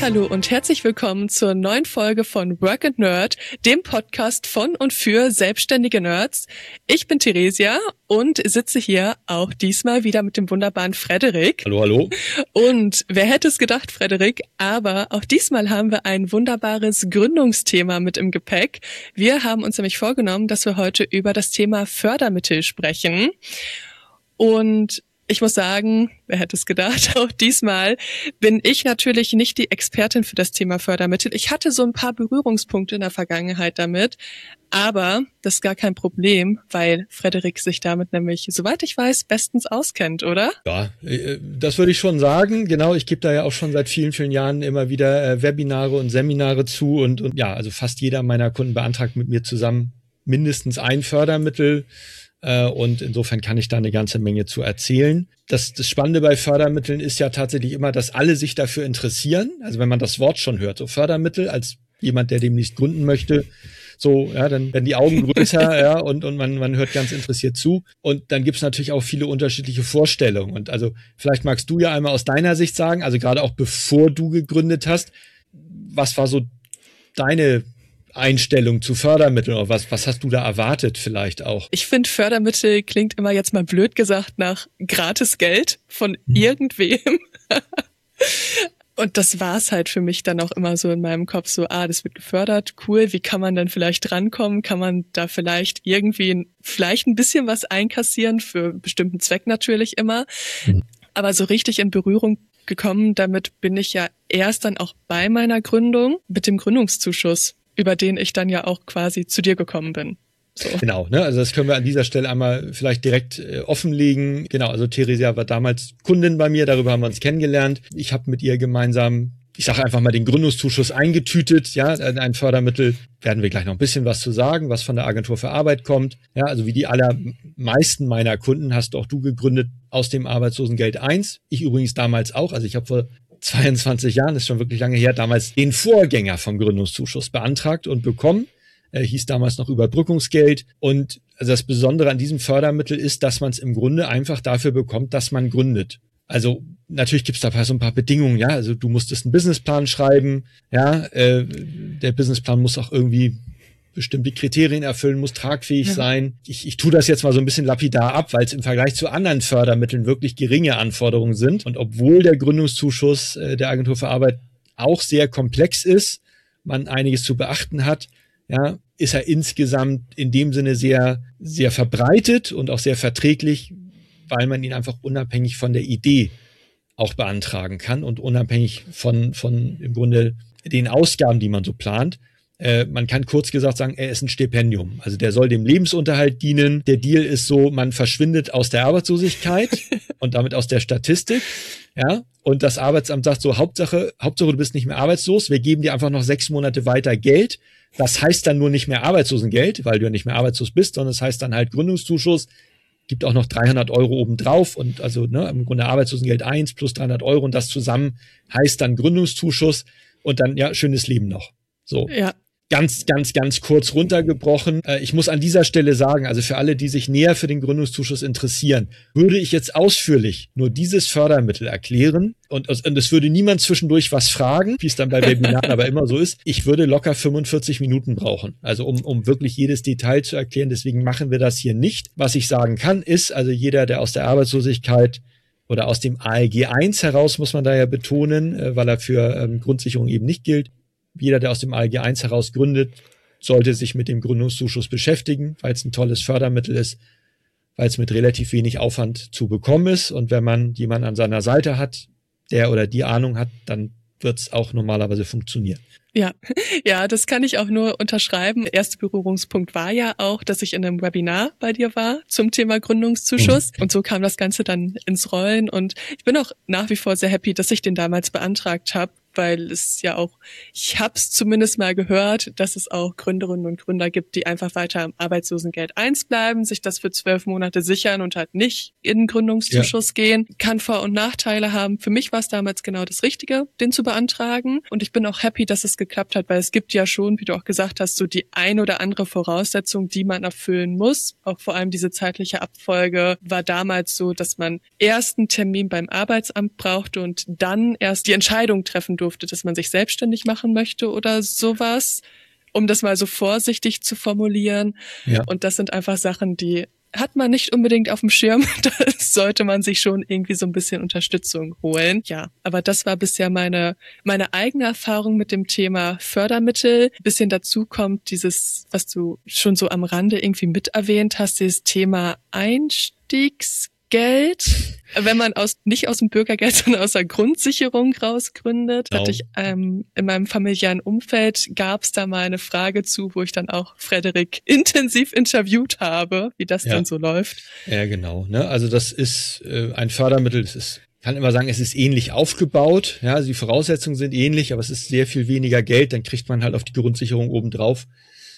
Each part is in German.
Hallihallo und herzlich willkommen zur neuen Folge von Work and Nerd, dem Podcast von und für selbstständige Nerds. Ich bin Theresia und sitze hier auch diesmal wieder mit dem wunderbaren Frederik. Hallo, hallo. Und wer hätte es gedacht, Frederik, aber auch diesmal haben wir ein wunderbares Gründungsthema mit im Gepäck. Wir haben uns nämlich vorgenommen, dass wir heute über das Thema Fördermittel sprechen. Und ich muss sagen, wer hätte es gedacht, auch diesmal bin ich natürlich nicht die Expertin für das Thema Fördermittel. Ich hatte so ein paar Berührungspunkte in der Vergangenheit damit, aber das ist gar kein Problem, weil Frederik sich damit nämlich, soweit ich weiß, bestens auskennt, oder? Ja, das würde ich schon sagen. Genau, ich gebe da ja auch schon seit vielen, vielen Jahren immer wieder Webinare und Seminare zu und ja, also fast jeder meiner Kunden beantragt mit mir zusammen mindestens ein Fördermittel. Und insofern kann ich da eine ganze Menge zu erzählen. Das Spannende bei Fördermitteln ist ja tatsächlich immer, dass alle sich dafür interessieren. Also wenn man das Wort schon hört, so Fördermittel, als jemand, der demnächst gründen möchte, so, ja, dann werden die Augen größer, ja, und man hört ganz interessiert zu. Und dann gibt's natürlich auch viele unterschiedliche Vorstellungen. Und also vielleicht magst du ja einmal aus deiner Sicht sagen, also gerade auch bevor du gegründet hast, was war so deine Einstellung zu Fördermitteln oder was hast du da erwartet vielleicht auch? Ich finde, Fördermittel klingt immer jetzt mal blöd gesagt nach gratis Geld von irgendwem. Und das war's halt für mich dann auch immer so in meinem Kopf so, das wird gefördert, cool, wie kann man dann vielleicht drankommen? Kann man da vielleicht irgendwie vielleicht ein bisschen was einkassieren, für einen bestimmten Zweck natürlich immer. Aber so richtig in Berührung gekommen, damit bin ich ja erst dann auch bei meiner Gründung mit dem Gründungszuschuss, über den ich dann ja auch quasi zu dir gekommen bin. So. Genau, ne? Also das können wir an dieser Stelle einmal vielleicht direkt offenlegen. Genau, also Theresia war damals Kundin bei mir, darüber haben wir uns kennengelernt. Ich habe mit ihr gemeinsam, ich sage einfach mal, den Gründungszuschuss eingetütet. Ja, ein Fördermittel, werden wir gleich noch ein bisschen was zu sagen, was von der Agentur für Arbeit kommt. Ja, also wie die allermeisten meiner Kunden hast auch du gegründet aus dem Arbeitslosengeld 1. Ich übrigens damals auch, also ich habe vor 22 Jahren, ist schon wirklich lange her, damals den Vorgänger vom Gründungszuschuss beantragt und bekommen. Hieß damals noch Überbrückungsgeld. Und also das Besondere an diesem Fördermittel ist, dass man es im Grunde einfach dafür bekommt, dass man gründet. Also natürlich gibt es da so ein paar Bedingungen, ja. Also du musstest einen Businessplan schreiben, ja. Der Businessplan muss auch irgendwie bestimmte Kriterien erfüllen, muss tragfähig sein. Ich tue das jetzt mal so ein bisschen lapidar ab, weil es im Vergleich zu anderen Fördermitteln wirklich geringe Anforderungen sind. Und obwohl der Gründungszuschuss der Agentur für Arbeit auch sehr komplex ist, man einiges zu beachten hat, ja, ist er insgesamt in dem Sinne sehr, sehr verbreitet und auch sehr verträglich, weil man ihn einfach unabhängig von der Idee auch beantragen kann und unabhängig von im Grunde den Ausgaben, die man so plant. Man kann kurz gesagt sagen, er ist ein Stipendium. Also der soll dem Lebensunterhalt dienen. Der Deal ist so, man verschwindet aus der Arbeitslosigkeit und damit aus der Statistik. Ja, und das Arbeitsamt sagt so, Hauptsache, du bist nicht mehr arbeitslos. Wir geben dir einfach noch 6 Monate weiter Geld. Das heißt dann nur nicht mehr Arbeitslosengeld, weil du ja nicht mehr arbeitslos bist, sondern das heißt dann halt Gründungszuschuss. Gibt auch noch 300 € obendrauf und also im Grunde Arbeitslosengeld 1 plus 300 € und das zusammen heißt dann Gründungszuschuss und dann ja schönes Leben noch. So. Ja. Ganz kurz runtergebrochen. Ich muss an dieser Stelle sagen, also für alle, die sich näher für den Gründungszuschuss interessieren, würde ich jetzt ausführlich nur dieses Fördermittel erklären und es würde niemand zwischendurch was fragen, wie es dann bei Webinaren aber immer so ist. Ich würde locker 45 Minuten brauchen, also um wirklich jedes Detail zu erklären. Deswegen machen wir das hier nicht. Was ich sagen kann, ist, also jeder, der aus der Arbeitslosigkeit oder aus dem ALG 1 heraus, muss man da ja betonen, weil er für Grundsicherung eben nicht gilt, jeder, der aus dem ALG 1 heraus gründet, sollte sich mit dem Gründungszuschuss beschäftigen, weil es ein tolles Fördermittel ist, weil es mit relativ wenig Aufwand zu bekommen ist. Und wenn man jemanden an seiner Seite hat, der oder die Ahnung hat, dann wird es auch normalerweise funktionieren. Ja, das kann ich auch nur unterschreiben. Der erste Berührungspunkt war ja auch, dass ich in einem Webinar bei dir war zum Thema Gründungszuschuss. Und so kam das Ganze dann ins Rollen. Und ich bin auch nach wie vor sehr happy, dass ich den damals beantragt habe, weil es ja auch, ich habe es zumindest mal gehört, dass es auch Gründerinnen und Gründer gibt, die einfach weiter am Arbeitslosengeld 1 bleiben, sich das für 12 Monate sichern und halt nicht in den Gründungszuschuss gehen. Kann Vor- und Nachteile haben. Für mich war es damals genau das Richtige, den zu beantragen. Und ich bin auch happy, dass es geklappt hat, weil es gibt ja schon, wie du auch gesagt hast, so die ein oder andere Voraussetzung, die man erfüllen muss. Auch vor allem diese zeitliche Abfolge war damals so, dass man erst einen Termin beim Arbeitsamt brauchte und dann erst die Entscheidung treffen durfte, durfte, dass man sich selbstständig machen möchte oder sowas, um das mal so vorsichtig zu formulieren. Ja. Und das sind einfach Sachen, die hat man nicht unbedingt auf dem Schirm. Da sollte man sich schon irgendwie so ein bisschen Unterstützung holen. Ja, aber das war bisher meine eigene Erfahrung mit dem Thema Fördermittel. Ein bisschen dazu kommt dieses, was du schon so am Rande irgendwie mit erwähnt hast, dieses Thema Einstiegsgeld. Wenn man nicht aus dem Bürgergeld, sondern aus der Grundsicherung rausgründet, hatte ich in meinem familiären Umfeld gab es da mal eine Frage zu, wo ich dann auch Frederik intensiv interviewt habe, wie das denn so läuft. Ja, genau. Ne? Also das ist ein Fördermittel, ich kann immer sagen, es ist ähnlich aufgebaut. Ja, also die Voraussetzungen sind ähnlich, aber es ist sehr viel weniger Geld. Dann kriegt man halt auf die Grundsicherung obendrauf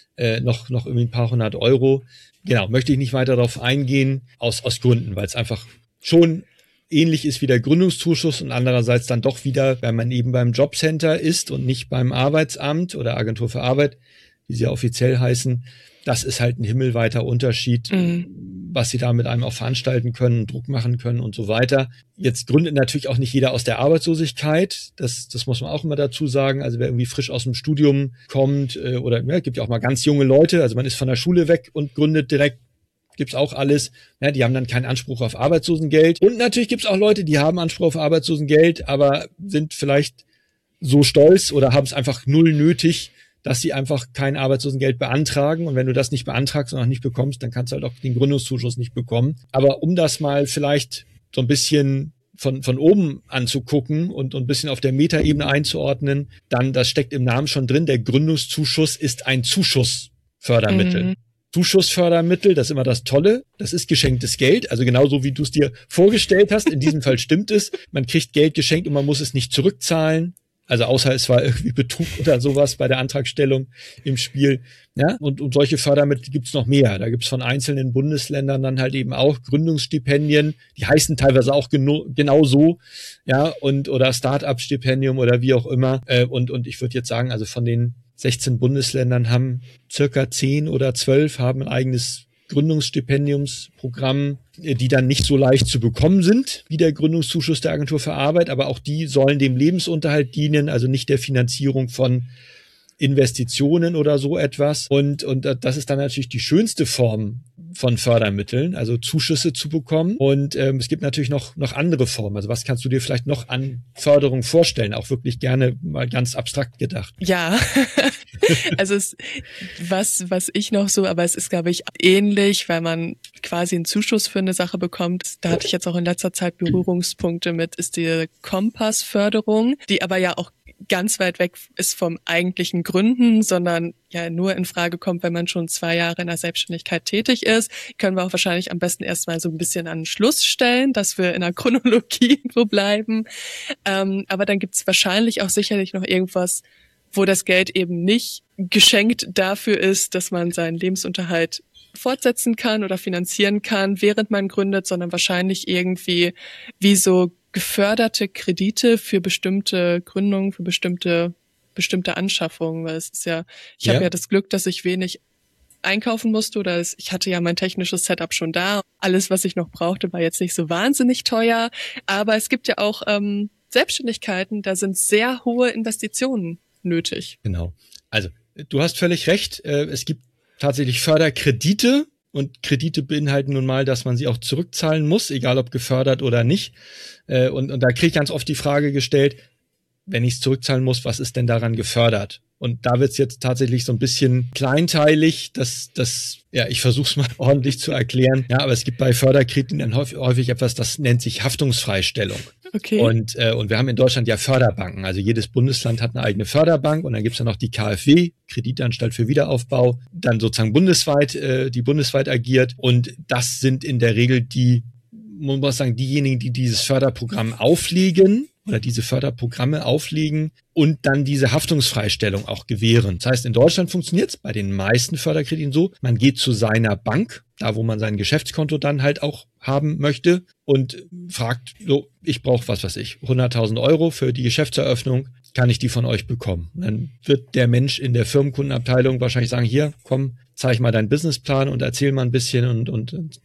noch irgendwie ein paar hundert Euro. Genau, möchte ich nicht weiter darauf eingehen, aus Gründen, weil es einfach schon ähnlich ist wie der Gründungszuschuss und andererseits dann doch wieder, wenn man eben beim Jobcenter ist und nicht beim Arbeitsamt oder Agentur für Arbeit, wie sie ja offiziell heißen, das ist halt ein himmelweiter Unterschied, was sie da mit einem auch veranstalten können, Druck machen können und so weiter. Jetzt gründet natürlich auch nicht jeder aus der Arbeitslosigkeit. Das muss man auch immer dazu sagen. Also wer irgendwie frisch aus dem Studium kommt oder gibt ja auch mal ganz junge Leute. Also man ist von der Schule weg und gründet direkt. Gibt's auch alles. Ja, die haben dann keinen Anspruch auf Arbeitslosengeld. Und natürlich gibt's auch Leute, die haben Anspruch auf Arbeitslosengeld, aber sind vielleicht so stolz oder haben es einfach null nötig, dass sie einfach kein Arbeitslosengeld beantragen. Und wenn du das nicht beantragst und auch nicht bekommst, dann kannst du halt auch den Gründungszuschuss nicht bekommen. Aber um das mal vielleicht so ein bisschen von oben anzugucken und ein bisschen auf der Metaebene einzuordnen, dann, das steckt im Namen schon drin, der Gründungszuschuss ist ein Zuschussfördermittel. Zuschussfördermittel, das ist immer das Tolle, das ist geschenktes Geld, also genauso wie du es dir vorgestellt hast, in diesem Fall stimmt es, man kriegt Geld geschenkt und man muss es nicht zurückzahlen, also außer es war irgendwie Betrug oder sowas bei der Antragstellung im Spiel, ja, und solche Fördermittel gibt's noch mehr, da gibt's von einzelnen Bundesländern dann halt eben auch Gründungsstipendien, die heißen teilweise auch genau so, ja, oder Start-up-Stipendium oder wie auch immer, und ich würde jetzt sagen, also von den 16 Bundesländern haben circa 10 oder 12 haben ein eigenes Gründungsstipendiumsprogramm, die dann nicht so leicht zu bekommen sind, wie der Gründungszuschuss der Agentur für Arbeit, aber auch die sollen dem Lebensunterhalt dienen, also nicht der Finanzierung von Investitionen oder so etwas. Und das ist dann natürlich die schönste Form von Fördermitteln, also Zuschüsse zu bekommen. Und es gibt natürlich noch andere Formen. Also was kannst du dir vielleicht noch an Förderung vorstellen? Auch wirklich gerne mal ganz abstrakt gedacht. Ja, also was ich noch so, aber es ist, glaube ich, ähnlich, weil man quasi einen Zuschuss für eine Sache bekommt. Da hatte ich jetzt auch in letzter Zeit Berührungspunkte mit, ist die Kompass-Förderung, die aber ja auch ganz weit weg ist vom eigentlichen Gründen, sondern ja nur in Frage kommt, wenn man schon 2 Jahre in der Selbstständigkeit tätig ist. Können wir auch wahrscheinlich am besten erstmal so ein bisschen an den Schluss stellen, dass wir in der Chronologie so bleiben. Aber dann gibt es wahrscheinlich auch sicherlich noch irgendwas, wo das Geld eben nicht geschenkt dafür ist, dass man seinen Lebensunterhalt fortsetzen kann oder finanzieren kann, während man gründet, sondern wahrscheinlich irgendwie wie so geförderte Kredite für bestimmte Gründungen, für bestimmte Anschaffungen, weil es ist ja, ich habe ja das Glück, dass ich wenig einkaufen musste oder ich hatte ja mein technisches Setup schon da. Alles, was ich noch brauchte, war jetzt nicht so wahnsinnig teuer, aber es gibt ja auch Selbstständigkeiten, da sind sehr hohe Investitionen nötig. Genau. Also, du hast völlig recht. Es gibt tatsächlich Förderkredite und Kredite beinhalten nun mal, dass man sie auch zurückzahlen muss, egal ob gefördert oder nicht. Und da kriege ich ganz oft die Frage gestellt, wenn ich es zurückzahlen muss, was ist denn daran gefördert? Und da wird's jetzt tatsächlich so ein bisschen kleinteilig, ich versuche es mal ordentlich zu erklären. Ja, aber es gibt bei Förderkrediten dann häufig etwas, das nennt sich Haftungsfreistellung. Okay. Und wir haben in Deutschland ja Förderbanken. Also jedes Bundesland hat eine eigene Förderbank und dann gibt's dann noch die KfW, Kreditanstalt für Wiederaufbau, dann sozusagen die bundesweit agiert. Und das sind in der Regel man muss sagen, diejenigen, die dieses Förderprogramm auflegen oder diese Förderprogramme auflegen und dann diese Haftungsfreistellung auch gewähren. Das heißt, in Deutschland funktioniert es bei den meisten Förderkrediten so, man geht zu seiner Bank, da wo man sein Geschäftskonto dann halt auch haben möchte und fragt, so, ich brauche 100.000 Euro für die Geschäftseröffnung, kann ich die von euch bekommen? Und dann wird der Mensch in der Firmenkundenabteilung wahrscheinlich sagen, hier, komm, zeig mal deinen Businessplan und erzähl mal ein bisschen und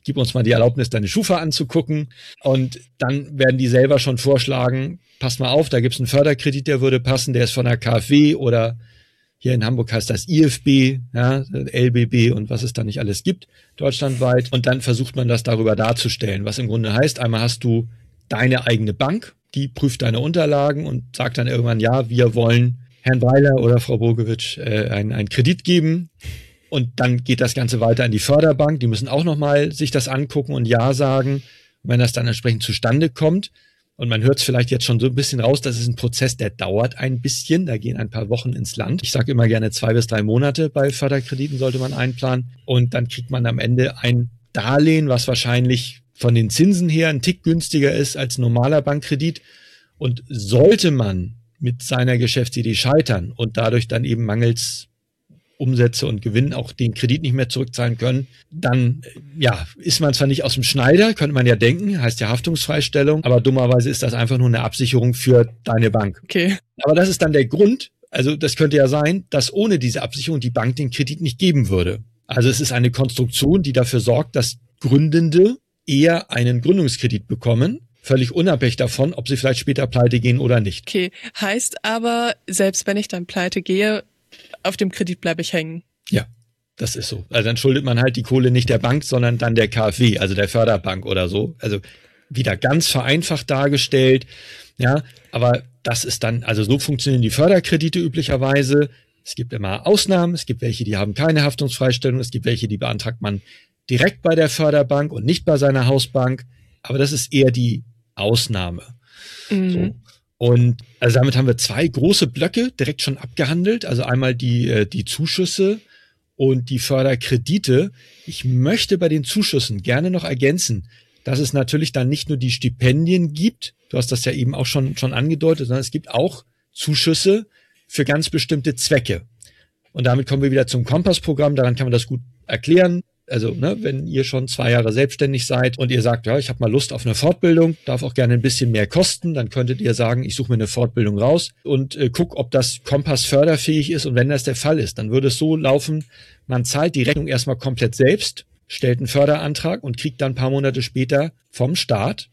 gib uns mal die Erlaubnis, deine Schufa anzugucken. Und dann werden die selber schon vorschlagen, pass mal auf, da gibt's einen Förderkredit, der würde passen, der ist von der KfW oder hier in Hamburg heißt das IFB, ja, LBB und was es da nicht alles gibt, deutschlandweit. Und dann versucht man das darüber darzustellen, was im Grunde heißt, einmal hast du deine eigene Bank, die prüft deine Unterlagen und sagt dann irgendwann, ja, wir wollen Herrn Weiler oder Frau Bogovic einen Kredit geben. Und dann geht das Ganze weiter an die Förderbank. Die müssen auch nochmal sich das angucken und Ja sagen. Und wenn das dann entsprechend zustande kommt, und man hört es vielleicht jetzt schon so ein bisschen raus, das ist ein Prozess, der dauert ein bisschen. Da gehen ein paar Wochen ins Land. Ich sage immer gerne 2 bis 3 Monate bei Förderkrediten sollte man einplanen. Und dann kriegt man am Ende ein Darlehen, was wahrscheinlich von den Zinsen her ein Tick günstiger ist als ein normaler Bankkredit. Und sollte man mit seiner Geschäftsidee scheitern und dadurch dann eben mangels Umsätze und Gewinn auch den Kredit nicht mehr zurückzahlen können, dann ist man zwar nicht aus dem Schneider, könnte man ja denken, heißt ja Haftungsfreistellung, aber dummerweise ist das einfach nur eine Absicherung für deine Bank. Okay. Aber das ist dann der Grund, also das könnte ja sein, dass ohne diese Absicherung die Bank den Kredit nicht geben würde. Also es ist eine Konstruktion, die dafür sorgt, dass Gründende eher einen Gründungskredit bekommen, völlig unabhängig davon, ob sie vielleicht später pleite gehen oder nicht. Okay, heißt aber, selbst wenn ich dann pleite gehe, auf dem Kredit bleibe ich hängen. Ja, das ist so. Also dann schuldet man halt die Kohle nicht der Bank, sondern dann der KfW, also der Förderbank oder so. Also wieder ganz vereinfacht dargestellt. Ja, aber das ist dann, also so funktionieren die Förderkredite üblicherweise. Es gibt immer Ausnahmen. Es gibt welche, die haben keine Haftungsfreistellung. Es gibt welche, die beantragt man direkt bei der Förderbank und nicht bei seiner Hausbank. Aber das ist eher die Ausnahme. Mhm. So. Und also damit haben wir 2 große Blöcke direkt schon abgehandelt. Also einmal die Zuschüsse und die Förderkredite. Ich möchte bei den Zuschüssen gerne noch ergänzen, dass es natürlich dann nicht nur die Stipendien gibt. Du hast das ja eben auch schon angedeutet, sondern es gibt auch Zuschüsse für ganz bestimmte Zwecke. Und damit kommen wir wieder zum Kompass-Programm. Daran kann man das gut erklären. Also, wenn ihr schon 2 Jahre selbstständig seid und ihr sagt, ja, ich habe mal Lust auf eine Fortbildung, darf auch gerne ein bisschen mehr kosten, dann könntet ihr sagen, ich suche mir eine Fortbildung raus und guck, ob das Kompass förderfähig ist. Und wenn das der Fall ist, dann würde es so laufen, man zahlt die Rechnung erstmal komplett selbst, stellt einen Förderantrag und kriegt dann ein paar Monate später vom Staat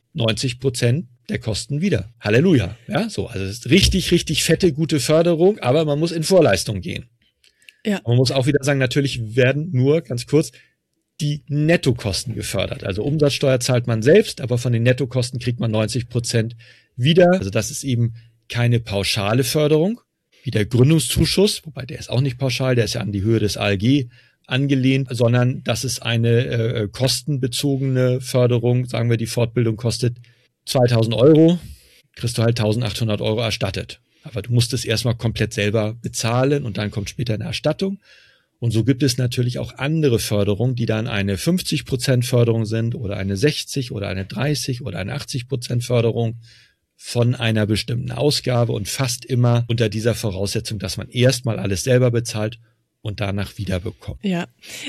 90% der Kosten wieder. Halleluja. Ja, so. Also, es ist richtig, richtig fette, gute Förderung, aber man muss in Vorleistung gehen. Ja. Man muss auch wieder sagen, natürlich werden nur, ganz kurz, die Nettokosten gefördert. Also Umsatzsteuer zahlt man selbst, aber von den Nettokosten kriegt man 90% wieder. Also das ist eben keine pauschale Förderung, wie der Gründungszuschuss, wobei der ist auch nicht pauschal, der ist ja an die Höhe des ALG angelehnt, sondern das ist eine kostenbezogene Förderung. Sagen wir, die Fortbildung kostet 2.000 Euro, kriegst du halt 1.800 Euro erstattet. Aber du musst es erstmal komplett selber bezahlen und dann kommt später eine Erstattung. Und so gibt es natürlich auch andere Förderungen, die dann eine 50% Förderung sind oder eine 60 oder eine 30 oder eine 80% Förderung von einer bestimmten Ausgabe und fast immer unter dieser Voraussetzung, dass man erstmal alles selber bezahlt und danach wiederbekommt. Ja,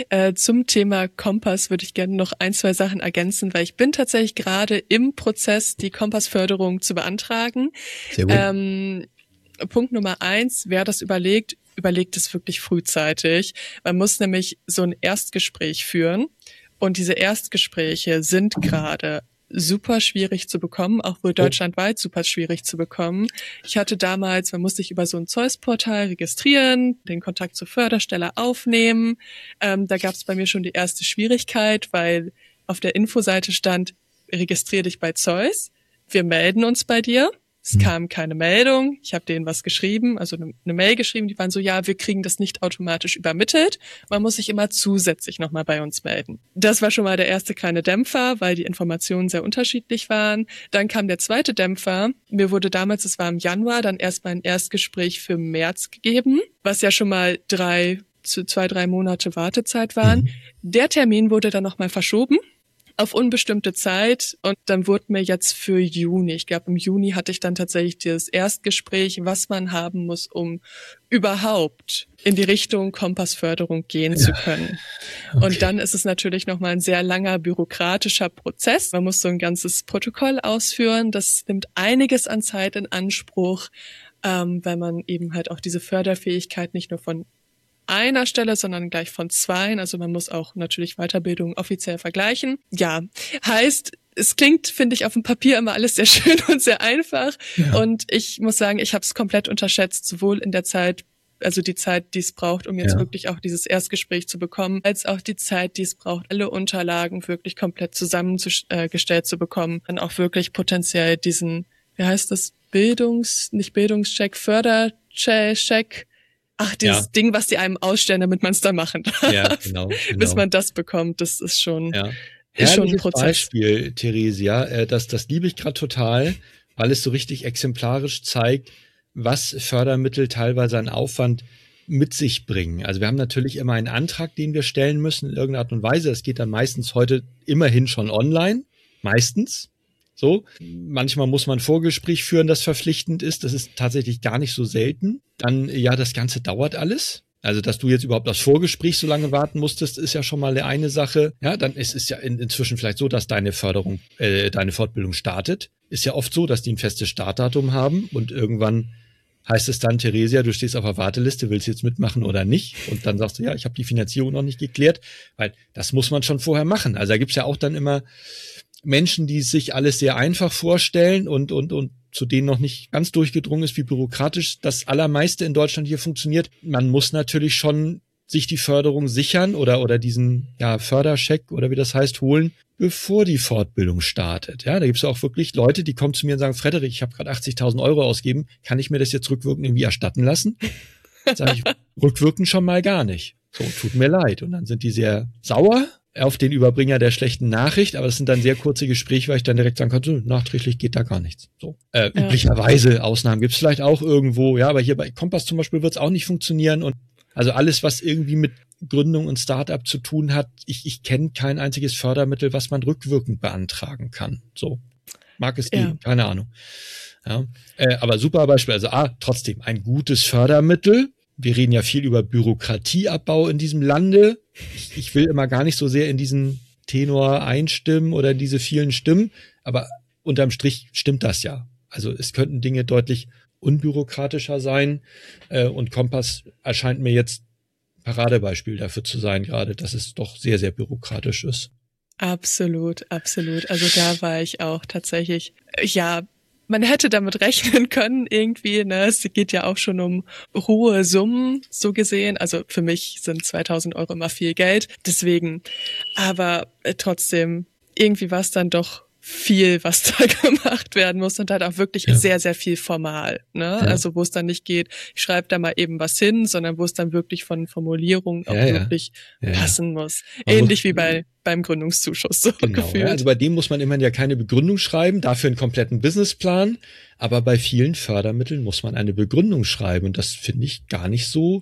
zum Thema Kompass würde ich gerne noch 1, 2 Sachen ergänzen, weil ich bin tatsächlich gerade im Prozess, die Kompassförderung zu beantragen. Sehr gut. Punkt Nummer 1, wer das überlegt es wirklich frühzeitig. Man muss nämlich so ein Erstgespräch führen und diese Erstgespräche sind gerade super schwierig zu bekommen, auch wohl deutschlandweit super schwierig zu bekommen. Ich hatte damals, man musste sich über so ein Zeus-Portal registrieren, den Kontakt zur Förderstelle aufnehmen. Da gab es bei mir schon die erste Schwierigkeit, weil auf der Infoseite stand, registriere dich bei Zeus, wir melden uns bei dir. Es kam keine Meldung. Ich habe denen was geschrieben, also eine Mail geschrieben. Die waren so, ja, wir kriegen das nicht automatisch übermittelt. Man muss sich immer zusätzlich nochmal bei uns melden. Das war schon mal der erste kleine Dämpfer, weil die Informationen sehr unterschiedlich waren. Dann kam der zweite Dämpfer. Mir wurde damals, es war im Januar, dann erstmal ein Erstgespräch für März gegeben, was ja schon mal 2, 3 Monate Wartezeit waren. Der Termin wurde dann nochmal verschoben auf unbestimmte Zeit und dann wurde mir jetzt für Juni, ich glaube im Juni hatte ich dann tatsächlich dieses Erstgespräch, was man haben muss, um überhaupt in die Richtung Kompassförderung gehen zu können. Okay. Und dann ist es natürlich nochmal ein sehr langer bürokratischer Prozess. Man muss so ein ganzes Protokoll ausführen. Das nimmt einiges an Zeit in Anspruch, weil man eben halt auch diese Förderfähigkeit nicht nur von einer Stelle, sondern gleich von zweien. Also man muss auch natürlich Weiterbildung offiziell vergleichen. Ja, heißt, es klingt, finde ich, auf dem Papier immer alles sehr schön und sehr einfach. Ja. Und ich muss sagen, ich habe es komplett unterschätzt, sowohl in der Zeit, also die Zeit, die es braucht, um jetzt wirklich auch dieses Erstgespräch zu bekommen, als auch die Zeit, die es braucht, alle Unterlagen wirklich komplett zusammengestellt zu bekommen, dann auch wirklich potenziell diesen, wie heißt das, nicht Bildungscheck, Fördercheck, dieses Ding, was die einem ausstellen, damit man es dann machen darf. Ja, genau. Bis man das bekommt, das ist schon, ist schon ein Prozess. Beispiel, Theresia, das liebe ich gerade total, weil es so richtig exemplarisch zeigt, was Fördermittel teilweise an Aufwand mit sich bringen. Also wir haben natürlich immer einen Antrag, den wir stellen müssen in irgendeiner Art und Weise. Das geht dann meistens heute immerhin schon online. Meistens. So. Manchmal muss man ein Vorgespräch führen, das verpflichtend ist. Das ist tatsächlich gar nicht so selten. Dann, das Ganze dauert alles. Also, dass du jetzt überhaupt das Vorgespräch so lange warten musstest, ist ja schon mal eine Sache. Ja, dann ist es ja inzwischen vielleicht so, dass deine Fortbildung startet. Ist ja oft so, dass die ein festes Startdatum haben und irgendwann heißt es dann, Theresia, du stehst auf der Warteliste, willst du jetzt mitmachen oder nicht? Und dann sagst du, ich habe die Finanzierung noch nicht geklärt, weil das muss man schon vorher machen. Also da gibt's ja auch dann immer Menschen, die sich alles sehr einfach vorstellen und zu denen noch nicht ganz durchgedrungen ist, wie bürokratisch das Allermeiste in Deutschland hier funktioniert. Man muss natürlich schon sich die Förderung sichern oder diesen Fördercheck oder wie das heißt, holen, bevor die Fortbildung startet. Ja, da gibt es auch wirklich Leute, die kommen zu mir und sagen, Frederik, ich habe gerade 80.000 € ausgegeben, kann ich mir das jetzt rückwirkend irgendwie erstatten lassen? Sag ich, rückwirkend schon mal gar nicht. So, tut mir leid. Und dann sind die sehr sauer auf den Überbringer der schlechten Nachricht, aber das sind dann sehr kurze Gespräche, weil ich dann direkt sagen kann, so, nachträglich geht da gar nichts. So, üblicherweise, Ausnahmen gibt's vielleicht auch irgendwo, aber hier bei Kompass zum Beispiel wird's auch nicht funktionieren und also alles, was irgendwie mit Gründung und Start-up zu tun hat, ich kenne kein einziges Fördermittel, was man rückwirkend beantragen kann. So, mag es geben, keine Ahnung. Ja, aber super Beispiel, also trotzdem ein gutes Fördermittel. Wir reden ja viel über Bürokratieabbau in diesem Lande. Ich will immer gar nicht so sehr in diesen Tenor einstimmen oder in diese vielen Stimmen, aber unterm Strich stimmt das ja. Also es könnten Dinge deutlich unbürokratischer sein und Kompass erscheint mir jetzt Paradebeispiel dafür zu sein, gerade, dass es doch sehr, sehr bürokratisch ist. Absolut, absolut. Also da war ich auch tatsächlich, man hätte damit rechnen können irgendwie, ne? Es geht ja auch schon um hohe Summen, so gesehen. Also für mich sind 2.000 € immer viel Geld. Deswegen, aber trotzdem, irgendwie war es dann doch viel, was da gemacht werden muss und halt auch wirklich sehr, sehr viel formal, ne? Ja. Also wo es dann nicht geht, ich schreibe da mal eben was hin, sondern wo es dann wirklich von Formulierungen auch wirklich passen muss. Ähnlich wie beim Gründungszuschuss so gefühlt. Ja, also bei dem muss man immerhin ja keine Begründung schreiben, dafür einen kompletten Businessplan, aber bei vielen Fördermitteln muss man eine Begründung schreiben und das finde ich gar nicht so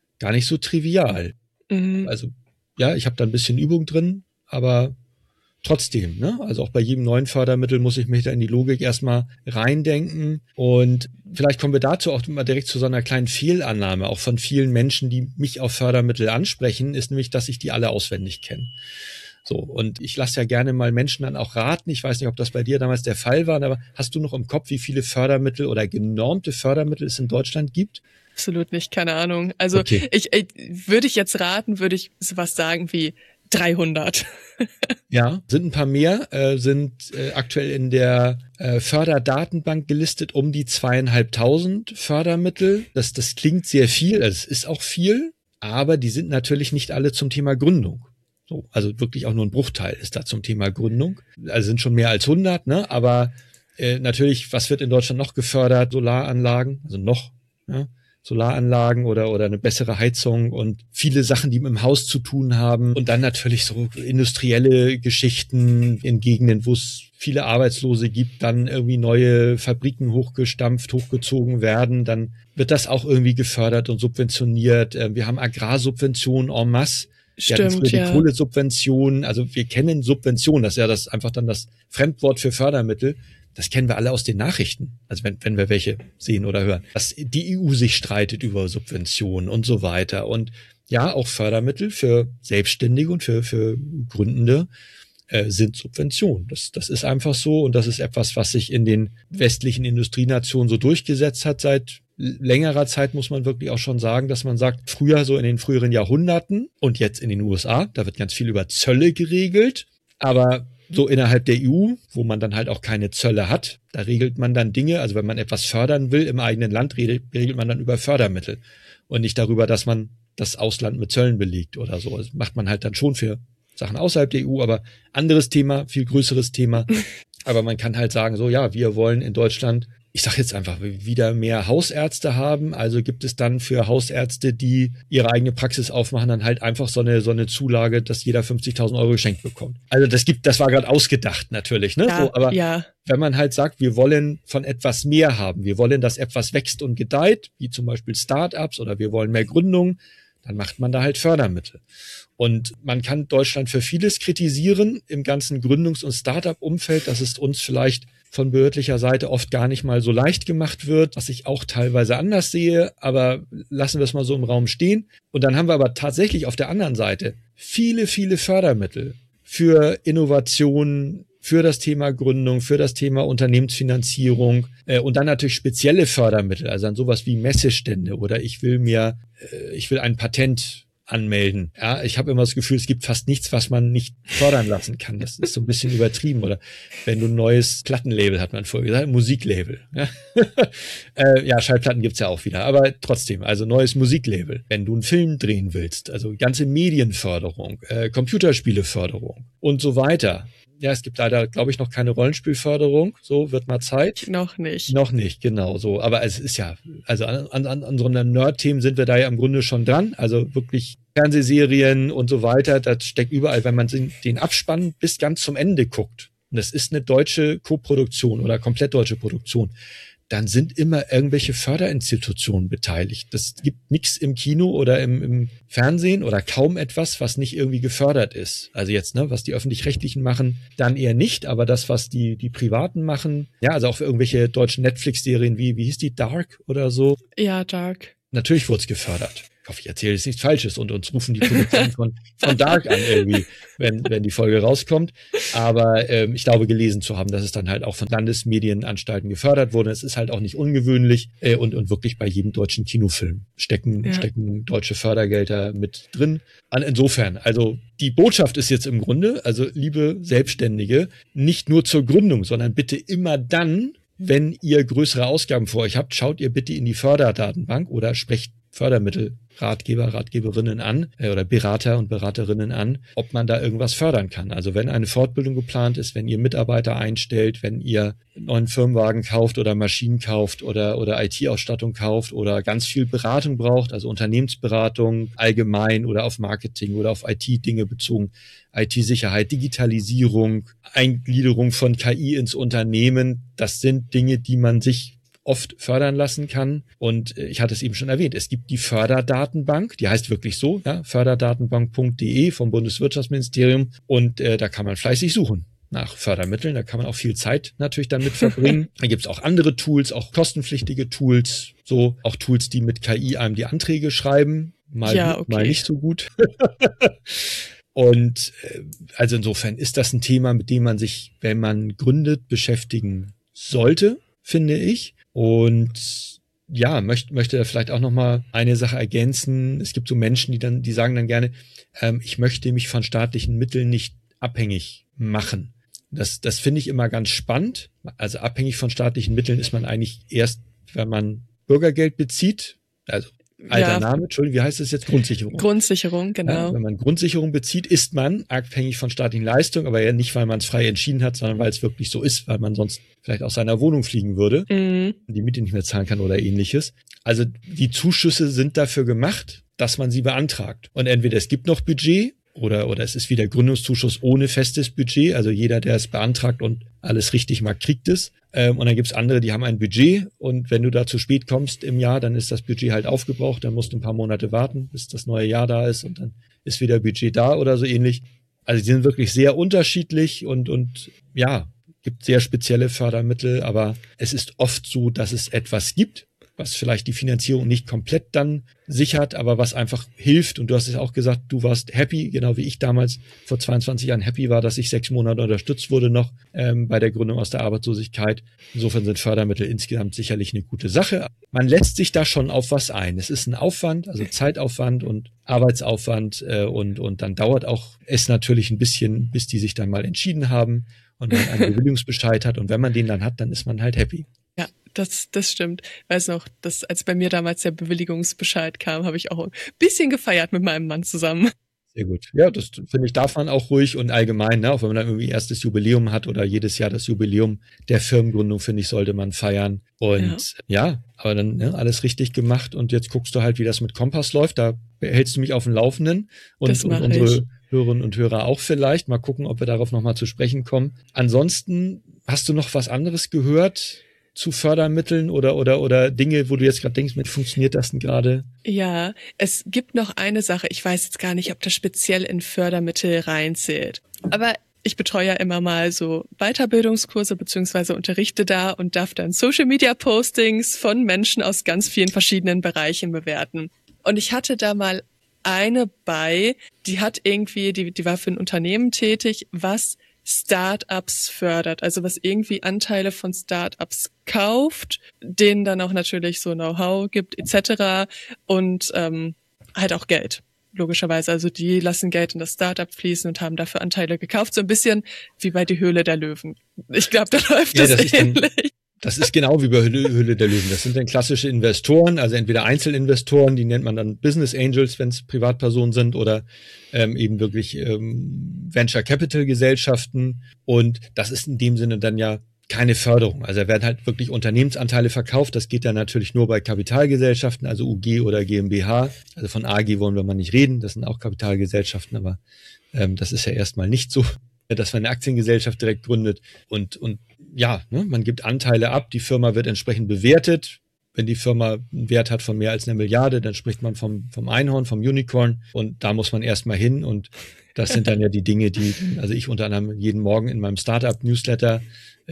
trivial. Mhm. Also ich habe da ein bisschen Übung drin, aber trotzdem, ne? Also auch bei jedem neuen Fördermittel muss ich mich da in die Logik erstmal reindenken und vielleicht kommen wir dazu auch mal direkt zu so einer kleinen Fehlannahme, auch von vielen Menschen, die mich auf Fördermittel ansprechen, ist nämlich, dass ich die alle auswendig kenne. So, und ich lasse ja gerne mal Menschen dann auch raten, ich weiß nicht, ob das bei dir damals der Fall war, aber hast du noch im Kopf, wie viele Fördermittel oder genormte Fördermittel es in Deutschland gibt? Absolut nicht, keine Ahnung. Also würde ich jetzt raten, würde ich sowas sagen wie 300. Ja, sind ein paar mehr, sind aktuell in der Förderdatenbank gelistet um die 2.500 Fördermittel. Das klingt sehr viel, also es ist auch viel, aber die sind natürlich nicht alle zum Thema Gründung. So, also wirklich auch nur ein Bruchteil ist da zum Thema Gründung. Also sind schon mehr als 100, ne? Aber natürlich, was wird in Deutschland noch gefördert? Solaranlagen, also noch, ja? Solaranlagen oder eine bessere Heizung und viele Sachen, die mit dem Haus zu tun haben. Und dann natürlich so industrielle Geschichten in Gegenden, wo es viele Arbeitslose gibt, dann irgendwie neue Fabriken hochgezogen werden. Dann wird das auch irgendwie gefördert und subventioniert. Wir haben Agrarsubventionen en masse. Stimmt, die Kohlesubventionen. Also wir kennen Subventionen. Das ist ja einfach dann das Fremdwort für Fördermittel. Das kennen wir alle aus den Nachrichten, also wenn wir welche sehen oder hören, dass die EU sich streitet über Subventionen und so weiter. Und ja, auch Fördermittel für Selbstständige und für Gründende sind Subventionen. Das ist einfach so und das ist etwas, was sich in den westlichen Industrienationen so durchgesetzt hat seit längerer Zeit muss man wirklich auch schon sagen, dass man sagt, früher so in den früheren Jahrhunderten und jetzt in den USA, da wird ganz viel über Zölle geregelt, aber so innerhalb der EU, wo man dann halt auch keine Zölle hat, da regelt man dann Dinge, also wenn man etwas fördern will im eigenen Land, regelt man dann über Fördermittel und nicht darüber, dass man das Ausland mit Zöllen belegt oder so. Das macht man halt dann schon für Sachen außerhalb der EU, aber anderes Thema, viel größeres Thema. Aber man kann halt sagen, so ja, wir wollen in Deutschland, ich sage jetzt einfach, wieder mehr Hausärzte haben. Also gibt es dann für Hausärzte, die ihre eigene Praxis aufmachen, dann halt einfach so eine Zulage, dass jeder 50.000 Euro geschenkt bekommt. Also das war gerade ausgedacht natürlich, ne? Ja, so, aber ja. Wenn man halt sagt, wir wollen von etwas mehr haben, wir wollen, dass etwas wächst und gedeiht, wie zum Beispiel Start-ups oder wir wollen mehr Gründungen, dann macht man da halt Fördermittel. Und man kann Deutschland für vieles kritisieren im ganzen Gründungs- und Start-up-Umfeld, dass es uns vielleicht von behördlicher Seite oft gar nicht mal so leicht gemacht wird, was ich auch teilweise anders sehe, aber lassen wir es mal so im Raum stehen. Und dann haben wir aber tatsächlich auf der anderen Seite viele, viele Fördermittel für Innovationen, für das Thema Gründung, für das Thema Unternehmensfinanzierung und dann natürlich spezielle Fördermittel, also an sowas wie Messestände oder ich will ein Patent anmelden. Ja, ich habe immer das Gefühl, es gibt fast nichts, was man nicht fördern lassen kann. Das ist so ein bisschen übertrieben. Oder wenn du ein neues Plattenlabel, hat man vorher gesagt, Musiklabel. Ja, ja, Schallplatten gibt's ja auch wieder. Aber trotzdem, also neues Musiklabel. Wenn du einen Film drehen willst, also ganze Medienförderung, Computerspieleförderung und so weiter. Ja, es gibt leider, glaube ich, noch keine Rollenspielförderung. So, wird mal Zeit. Noch nicht. Noch nicht, genau so. Aber es ist ja, also an unseren Nerd-Themen sind wir da ja im Grunde schon dran. Also wirklich Fernsehserien und so weiter, das steckt überall, wenn man den Abspann bis ganz zum Ende guckt. Und das ist eine deutsche Koproduktion oder komplett deutsche Produktion. Dann sind immer irgendwelche Förderinstitutionen beteiligt. Das gibt nichts im Kino oder im Fernsehen oder kaum etwas, was nicht irgendwie gefördert ist. Also jetzt, ne, was die Öffentlich-Rechtlichen machen, dann eher nicht, aber das, was die Privaten machen, ja, also auch für irgendwelche deutschen Netflix-Serien wie hieß die, Dark oder so? Ja, Dark. Natürlich wurde es gefördert. Ich hoffe, ich erzähle jetzt nichts Falsches und uns rufen die Produktion von Dark an irgendwie, wenn die Folge rauskommt. Aber ich glaube, gelesen zu haben, dass es dann halt auch von Landesmedienanstalten gefördert wurde. Es ist halt auch nicht ungewöhnlich und wirklich bei jedem deutschen Kinofilm stecken deutsche Fördergelder mit drin. Insofern, also die Botschaft ist jetzt im Grunde, also liebe Selbstständige, nicht nur zur Gründung, sondern bitte immer dann, wenn ihr größere Ausgaben vor euch habt, schaut ihr bitte in die Förderdatenbank oder sprecht Fördermittelratgeber, Ratgeberinnen an oder Berater und Beraterinnen an, ob man da irgendwas fördern kann. Also wenn eine Fortbildung geplant ist, wenn ihr Mitarbeiter einstellt, wenn ihr einen neuen Firmenwagen kauft oder Maschinen kauft oder IT-Ausstattung kauft oder ganz viel Beratung braucht, also Unternehmensberatung allgemein oder auf Marketing oder auf IT-Dinge bezogen, IT-Sicherheit, Digitalisierung, Eingliederung von KI ins Unternehmen, das sind Dinge, die man sich oft fördern lassen kann. Und ich hatte es eben schon erwähnt, es gibt die Förderdatenbank, die heißt wirklich so, ja, förderdatenbank.de vom Bundeswirtschaftsministerium und da kann man fleißig suchen nach Fördermitteln, da kann man auch viel Zeit natürlich damit verbringen. Da gibt es auch andere Tools, auch kostenpflichtige Tools, so auch Tools, die mit KI einem die Anträge schreiben, mal nicht so gut. Und also insofern ist das ein Thema, mit dem man sich, wenn man gründet, beschäftigen sollte, finde ich. Und ja, möchte da vielleicht auch noch mal eine Sache ergänzen. Es gibt so Menschen, die sagen dann gerne, ich möchte mich von staatlichen Mitteln nicht abhängig machen. Das finde ich immer ganz spannend. Also abhängig von staatlichen Mitteln ist man eigentlich erst, wenn man Bürgergeld bezieht. Also alter Name, Entschuldigung, wie heißt das jetzt? Grundsicherung. Grundsicherung, genau. Ja, wenn man Grundsicherung bezieht, ist man abhängig von staatlichen Leistungen, aber ja nicht, weil man es frei entschieden hat, sondern weil es wirklich so ist, weil man sonst vielleicht aus seiner Wohnung fliegen würde, die Miete nicht mehr zahlen kann oder ähnliches. Also die Zuschüsse sind dafür gemacht, dass man sie beantragt. Und entweder es gibt noch Budget oder es ist wieder Gründungszuschuss ohne festes Budget. Also jeder, der es beantragt und alles richtig macht, kriegt es. Und dann gibt's andere, die haben ein Budget und wenn du da zu spät kommst im Jahr, dann ist das Budget halt aufgebraucht, dann musst du ein paar Monate warten, bis das neue Jahr da ist und dann ist wieder Budget da oder so ähnlich. Also die sind wirklich sehr unterschiedlich und ja, gibt sehr spezielle Fördermittel, aber es ist oft so, dass es etwas gibt was vielleicht die Finanzierung nicht komplett dann sichert, aber was einfach hilft. Und du hast es auch gesagt, du warst happy, genau wie ich damals vor 22 Jahren happy war, dass ich 6 Monate unterstützt wurde noch bei der Gründung aus der Arbeitslosigkeit. Insofern sind Fördermittel insgesamt sicherlich eine gute Sache. Man lässt sich da schon auf was ein. Es ist ein Aufwand, also Zeitaufwand und Arbeitsaufwand und dann dauert auch es natürlich ein bisschen, bis die sich dann mal entschieden haben und man einen Bewilligungsbescheid hat. Und wenn man den dann hat, dann ist man halt happy. Ja, das stimmt. Weiß noch, als bei mir damals der Bewilligungsbescheid kam, habe ich auch ein bisschen gefeiert mit meinem Mann zusammen. Sehr gut. Ja, das finde ich, darf man auch ruhig und allgemein, ne? Auch wenn man dann irgendwie erstes Jubiläum hat oder jedes Jahr das Jubiläum der Firmengründung, finde ich, sollte man feiern. Und ja aber dann alles richtig gemacht und jetzt guckst du halt, wie das mit Kompass läuft. Da hältst du mich auf dem Laufenden und unsere Hörerinnen und Hörer auch vielleicht. Mal gucken, ob wir darauf nochmal zu sprechen kommen. Ansonsten, hast du noch was anderes gehört zu Fördermitteln oder Dinge, wo du jetzt gerade denkst, mit funktioniert das denn gerade? Ja, es gibt noch eine Sache. Ich weiß jetzt gar nicht, ob das speziell in Fördermittel reinzählt. Aber ich betreue ja immer mal so Weiterbildungskurse beziehungsweise unterrichte da und darf dann Social-Media-Postings von Menschen aus ganz vielen verschiedenen Bereichen bewerten. Und ich hatte da mal eine die hat irgendwie, die war für ein Unternehmen tätig, was Startups fördert, also was irgendwie Anteile von Startups kauft, denen dann auch natürlich so Know-how gibt etc. und halt auch Geld, logischerweise. Also die lassen Geld in das Startup fließen und haben dafür Anteile gekauft, so ein bisschen wie bei die Höhle der Löwen. Ich glaube, da läuft das ähnlich. Das ist genau wie bei Höhle der Löwen. Das sind dann klassische Investoren, also entweder Einzelinvestoren, die nennt man dann Business Angels, wenn es Privatpersonen sind, oder eben wirklich Venture Capital Gesellschaften. Und das ist in dem Sinne dann ja keine Förderung. Also da werden halt wirklich Unternehmensanteile verkauft. Das geht dann natürlich nur bei Kapitalgesellschaften, also UG oder GmbH. Also von AG wollen wir mal nicht reden. Das sind auch Kapitalgesellschaften, aber das ist ja erstmal nicht so, dass man eine Aktiengesellschaft direkt gründet und ja, ne, man gibt Anteile ab, die Firma wird entsprechend bewertet. Wenn die Firma einen Wert hat von mehr als 1 Milliarde, dann spricht man vom Einhorn, vom Unicorn und da muss man erstmal hin und das sind dann ja die Dinge, also ich unter anderem jeden Morgen in meinem Startup-Newsletter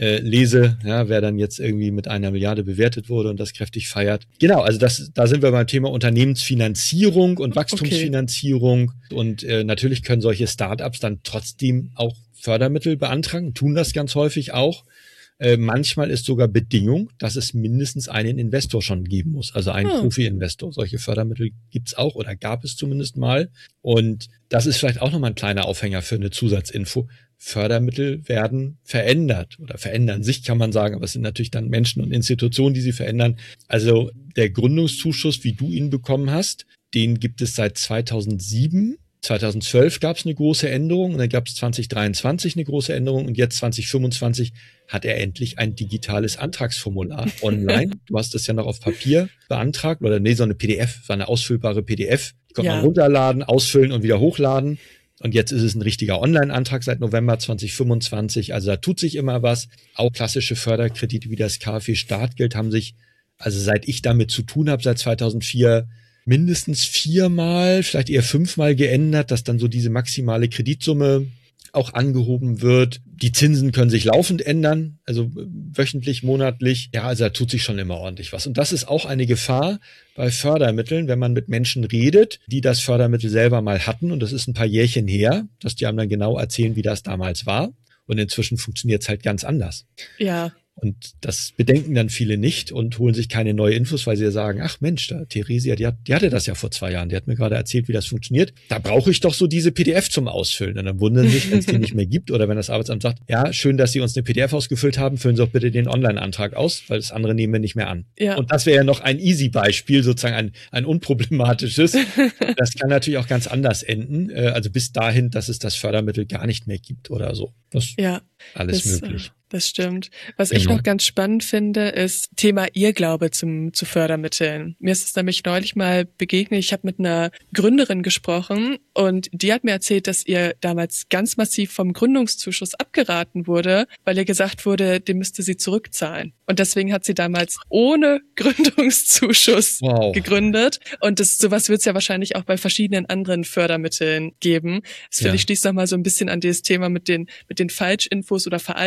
lese, ja, wer dann jetzt irgendwie mit 1 Milliarde bewertet wurde und das kräftig feiert. Genau, also da sind wir beim Thema Unternehmensfinanzierung und Wachstumsfinanzierung und natürlich können solche Startups dann trotzdem auch Fördermittel beantragen, tun das ganz häufig auch. Manchmal ist sogar Bedingung, dass es mindestens einen Investor schon geben muss, also einen Profi-Investor. Solche Fördermittel gibt's auch oder gab es zumindest mal. Und das ist vielleicht auch nochmal ein kleiner Aufhänger für eine Zusatzinfo. Fördermittel werden verändert oder verändern sich, kann man sagen, aber es sind natürlich dann Menschen und Institutionen, die sie verändern. Also der Gründungszuschuss, wie du ihn bekommen hast, den gibt es seit 2007. 2012 gab es eine große Änderung und dann gab es 2023 eine große Änderung und jetzt 2025 hat er endlich ein digitales Antragsformular online. Du hast das ja noch auf Papier beantragt oder so eine PDF, so eine ausfüllbare PDF. Die konnte man runterladen, ausfüllen und wieder hochladen. Und jetzt ist es ein richtiger Online-Antrag seit November 2025. Also da tut sich immer was. Auch klassische Förderkredite wie das KfW Startgeld haben sich, also seit ich damit zu tun habe, seit 2004, mindestens 4-mal, vielleicht eher 5-mal geändert, dass dann so diese maximale Kreditsumme auch angehoben wird. Die Zinsen können sich laufend ändern, also wöchentlich, monatlich. Ja, also da tut sich schon immer ordentlich was. Und das ist auch eine Gefahr bei Fördermitteln, wenn man mit Menschen redet, die das Fördermittel selber mal hatten. Und das ist ein paar Jährchen her, dass die einem dann genau erzählen, wie das damals war. Und inzwischen funktioniert es halt ganz anders. Ja. Und das bedenken dann viele nicht und holen sich keine neue Infos, weil sie ja sagen, ach Mensch, da Theresia, die hatte das ja vor 2 Jahren, die hat mir gerade erzählt, wie das funktioniert. Da brauche ich doch so diese PDF zum Ausfüllen. Und dann wundern sie sich, wenn es die nicht mehr gibt oder wenn das Arbeitsamt sagt, ja, schön, dass Sie uns eine PDF ausgefüllt haben, füllen Sie doch bitte den Online-Antrag aus, weil das andere nehmen wir nicht mehr an. Ja. Und das wäre ja noch ein Easy-Beispiel, sozusagen ein unproblematisches. Das kann natürlich auch ganz anders enden, also bis dahin, dass es das Fördermittel gar nicht mehr gibt oder so. Das alles möglich. Das stimmt. Was ich noch ganz spannend finde, ist Thema Irrglaube zu Fördermitteln. Mir ist es nämlich neulich mal begegnet. Ich habe mit einer Gründerin gesprochen und die hat mir erzählt, dass ihr damals ganz massiv vom Gründungszuschuss abgeraten wurde, weil ihr gesagt wurde, den müsste sie zurückzahlen. Und deswegen hat sie damals ohne Gründungszuschuss gegründet. Und sowas wird es ja wahrscheinlich auch bei verschiedenen anderen Fördermitteln geben. Das finde ich schließt noch mal so ein bisschen an dieses Thema mit den Falschinfos oder veralteten Infos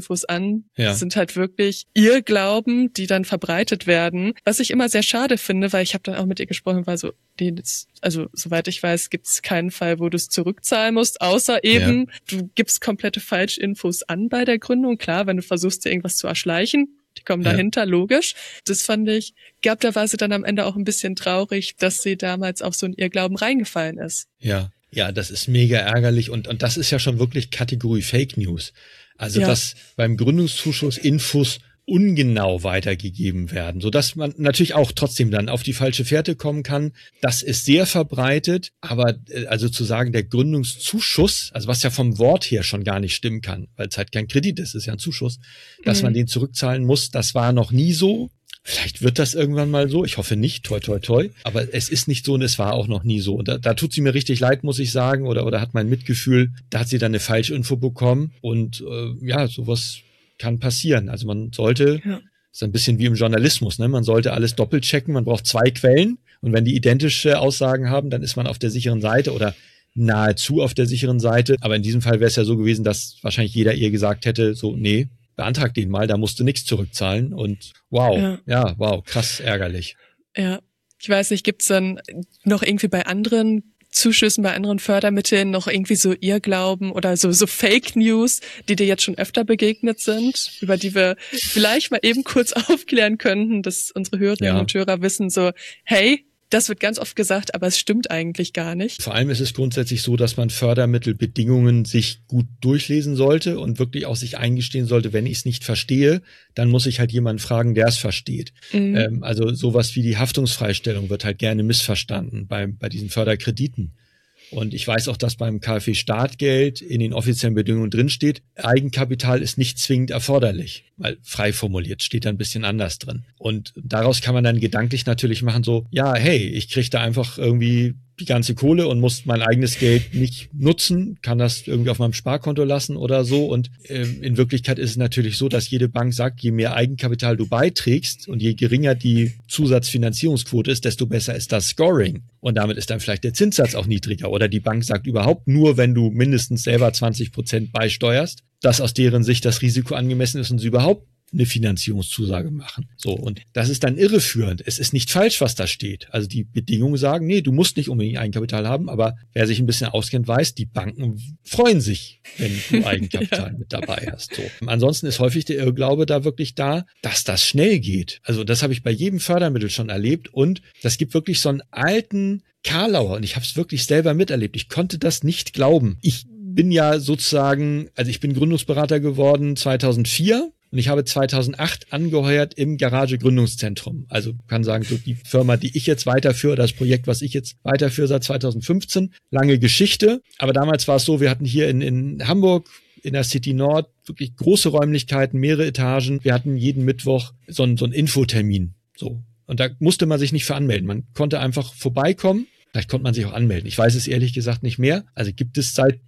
Falschinfos an. Ja. Das sind halt wirklich Irrglauben, die dann verbreitet werden. Was ich immer sehr schade finde, weil ich habe dann auch mit ihr gesprochen, war so, also soweit ich weiß, gibt es keinen Fall, wo du es zurückzahlen musst, außer eben, du gibst komplette Falschinfos an bei der Gründung. Klar, wenn du versuchst, dir irgendwas zu erschleichen, die kommen dahinter, logisch. Das fand ich, da war sie dann am Ende auch ein bisschen traurig, dass sie damals auf so einen Irrglauben reingefallen ist. Ja, das ist mega ärgerlich und das ist ja schon wirklich Kategorie Fake News. Also, dass beim Gründungszuschuss Infos ungenau weitergegeben werden, sodass man natürlich auch trotzdem dann auf die falsche Fährte kommen kann. Das ist sehr verbreitet, aber also zu sagen, der Gründungszuschuss, also was ja vom Wort her schon gar nicht stimmen kann, weil es halt kein Kredit ist, ist ja ein Zuschuss, dass man den zurückzahlen muss, das war noch nie so. Vielleicht wird das irgendwann mal so. Ich hoffe nicht, toi, toi, toi. Aber es ist nicht so und es war auch noch nie so. Und da tut sie mir richtig leid, muss ich sagen, oder hat mein Mitgefühl. Da hat sie dann eine Falschinfo bekommen und sowas kann passieren. Also man sollte, ist ein bisschen wie im Journalismus, ne? Man sollte alles doppelt checken. Man braucht 2 Quellen und wenn die identische Aussagen haben, dann ist man auf der sicheren Seite oder nahezu auf der sicheren Seite. Aber in diesem Fall wäre es ja so gewesen, dass wahrscheinlich jeder ihr gesagt hätte, so, nee, beantrag den mal, da musst du nichts zurückzahlen und wow, krass ärgerlich. Ja, ich weiß nicht, gibt's dann noch irgendwie bei anderen Zuschüssen, bei anderen Fördermitteln noch irgendwie so Irrglauben oder so Fake News, die dir jetzt schon öfter begegnet sind, über die wir vielleicht mal eben kurz aufklären könnten, dass unsere Hörerinnen und Hörer wissen so, hey, das wird ganz oft gesagt, aber es stimmt eigentlich gar nicht. Vor allem ist es grundsätzlich so, dass man Fördermittelbedingungen sich gut durchlesen sollte und wirklich auch sich eingestehen sollte, wenn ich es nicht verstehe, dann muss ich halt jemanden fragen, der es versteht. Also sowas wie die Haftungsfreistellung wird halt gerne missverstanden bei diesen Förderkrediten. Und ich weiß auch, dass beim KfW-Startgeld in den offiziellen Bedingungen drinsteht, Eigenkapital ist nicht zwingend erforderlich, weil frei formuliert steht da ein bisschen anders drin. Und daraus kann man dann gedanklich natürlich machen so, ja, hey, ich kriege da einfach irgendwie die ganze Kohle und muss mein eigenes Geld nicht nutzen, kann das irgendwie auf meinem Sparkonto lassen oder so. Und in Wirklichkeit ist es natürlich so, dass jede Bank sagt, je mehr Eigenkapital du beiträgst und je geringer die Zusatzfinanzierungsquote ist, desto besser ist das Scoring. Und damit ist dann vielleicht der Zinssatz auch niedriger. Oder die Bank sagt überhaupt nur, wenn du mindestens selber 20% beisteuerst, dass aus deren Sicht das Risiko angemessen ist und sie überhaupt eine Finanzierungszusage machen. So, und das ist dann irreführend. Es ist nicht falsch, was da steht. Also die Bedingungen sagen, nee, du musst nicht unbedingt Eigenkapital haben, aber wer sich ein bisschen auskennt, weiß, die Banken freuen sich, wenn du Eigenkapital mit dabei hast. So. Ansonsten ist häufig der Irrglaube da wirklich da, dass das schnell geht. Also das habe ich bei jedem Fördermittel schon erlebt und das gibt wirklich so einen alten Karlauer und ich habe es wirklich selber miterlebt. Ich konnte das nicht glauben. Ich bin ja sozusagen, also ich bin Gründungsberater geworden 2004 und ich habe 2008 angeheuert im Garage Gründungszentrum. Also kann sagen, so die Firma, die ich jetzt weiterführe, das Projekt, was ich jetzt weiterführe seit 2015, lange Geschichte. Aber damals war es so, wir hatten hier in Hamburg in der City Nord wirklich große Räumlichkeiten, mehrere Etagen. Wir hatten jeden Mittwoch so einen Infotermin. So. Und da musste man sich nicht für anmelden. Man konnte einfach vorbeikommen. Vielleicht konnte man sich auch anmelden. Ich weiß es ehrlich gesagt nicht mehr. Also gibt es seit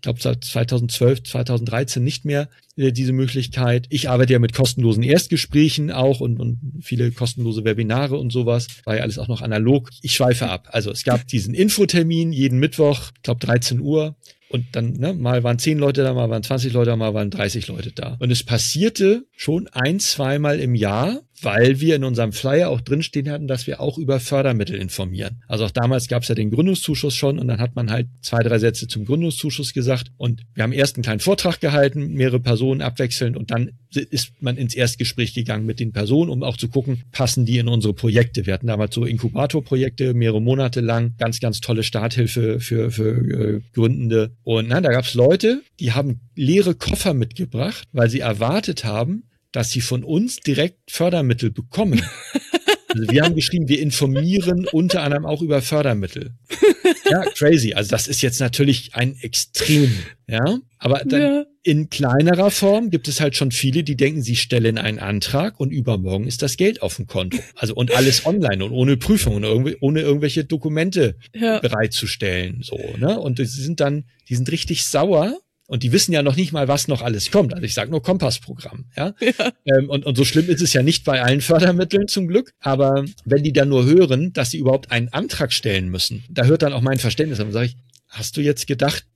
2012, 2013 nicht mehr diese Möglichkeit. Ich arbeite ja mit kostenlosen Erstgesprächen auch und viele kostenlose Webinare und sowas. War ja alles auch noch analog. Ich schweife ab. Also es gab diesen Infotermin jeden Mittwoch, ich glaube 13 Uhr. Und dann, mal waren 10 Leute da, mal waren 20 Leute da, mal waren 30 Leute da. Und es passierte schon 1-2 Mal im Jahr, weil wir in unserem Flyer auch drinstehen hatten, dass wir auch über Fördermittel informieren. Also auch damals gab es ja den Gründungszuschuss schon und dann hat man halt 2-3 Sätze zum Gründungszuschuss gesagt. Und wir haben erst einen kleinen Vortrag gehalten, mehrere Personen abwechselnd und dann ist man ins Erstgespräch gegangen mit den Personen, um auch zu gucken, passen die in unsere Projekte. Wir hatten damals so Inkubatorprojekte, mehrere Monate lang, ganz, ganz tolle Starthilfe für Gründende. Und da gab es Leute, die haben leere Koffer mitgebracht, weil sie erwartet haben, dass sie von uns direkt Fördermittel bekommen. Also wir haben geschrieben, wir informieren unter anderem auch über Fördermittel. Ja, crazy. Also das ist jetzt natürlich ein Extrem, ja. Aber dann in kleinerer Form gibt es halt schon viele, die denken, sie stellen einen Antrag und übermorgen ist das Geld auf dem Konto. Also und alles online und ohne Prüfung und ohne irgendwelche Dokumente bereitzustellen. So, ne? Und die sind richtig sauer. Und die wissen ja noch nicht mal, was noch alles kommt. Also ich sage nur Kompassprogramm. Ja? Und so schlimm ist es ja nicht bei allen Fördermitteln zum Glück. Aber wenn die dann nur hören, dass sie überhaupt einen Antrag stellen müssen, da hört dann auch mein Verständnis. Dann sage ich, hast du jetzt gedacht,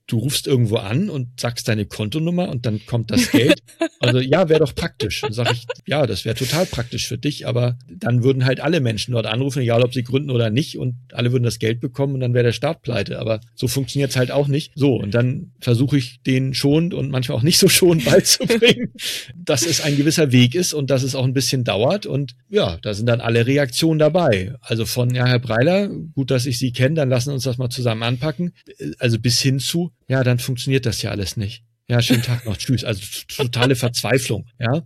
du rufst irgendwo an und sagst deine Kontonummer und dann kommt das Geld. Also ja, wäre doch praktisch. Dann sage ich, ja, das wäre total praktisch für dich, aber dann würden halt alle Menschen dort anrufen, egal ob sie gründen oder nicht, und alle würden das Geld bekommen und dann wäre der Staat pleite. Aber so funktioniert es halt auch nicht. So, und dann versuche ich den schonend und manchmal auch nicht so schonend beizubringen, dass es ein gewisser Weg ist und dass es auch ein bisschen dauert. Und ja, da sind dann alle Reaktionen dabei. Also von, ja, Herr Breiler, gut, dass ich Sie kenne, dann lassen wir uns das mal zusammen anpacken. Also bis hin zu, ja, dann funktioniert das ja alles nicht. Ja, schönen Tag noch, tschüss. Also totale Verzweiflung, ja.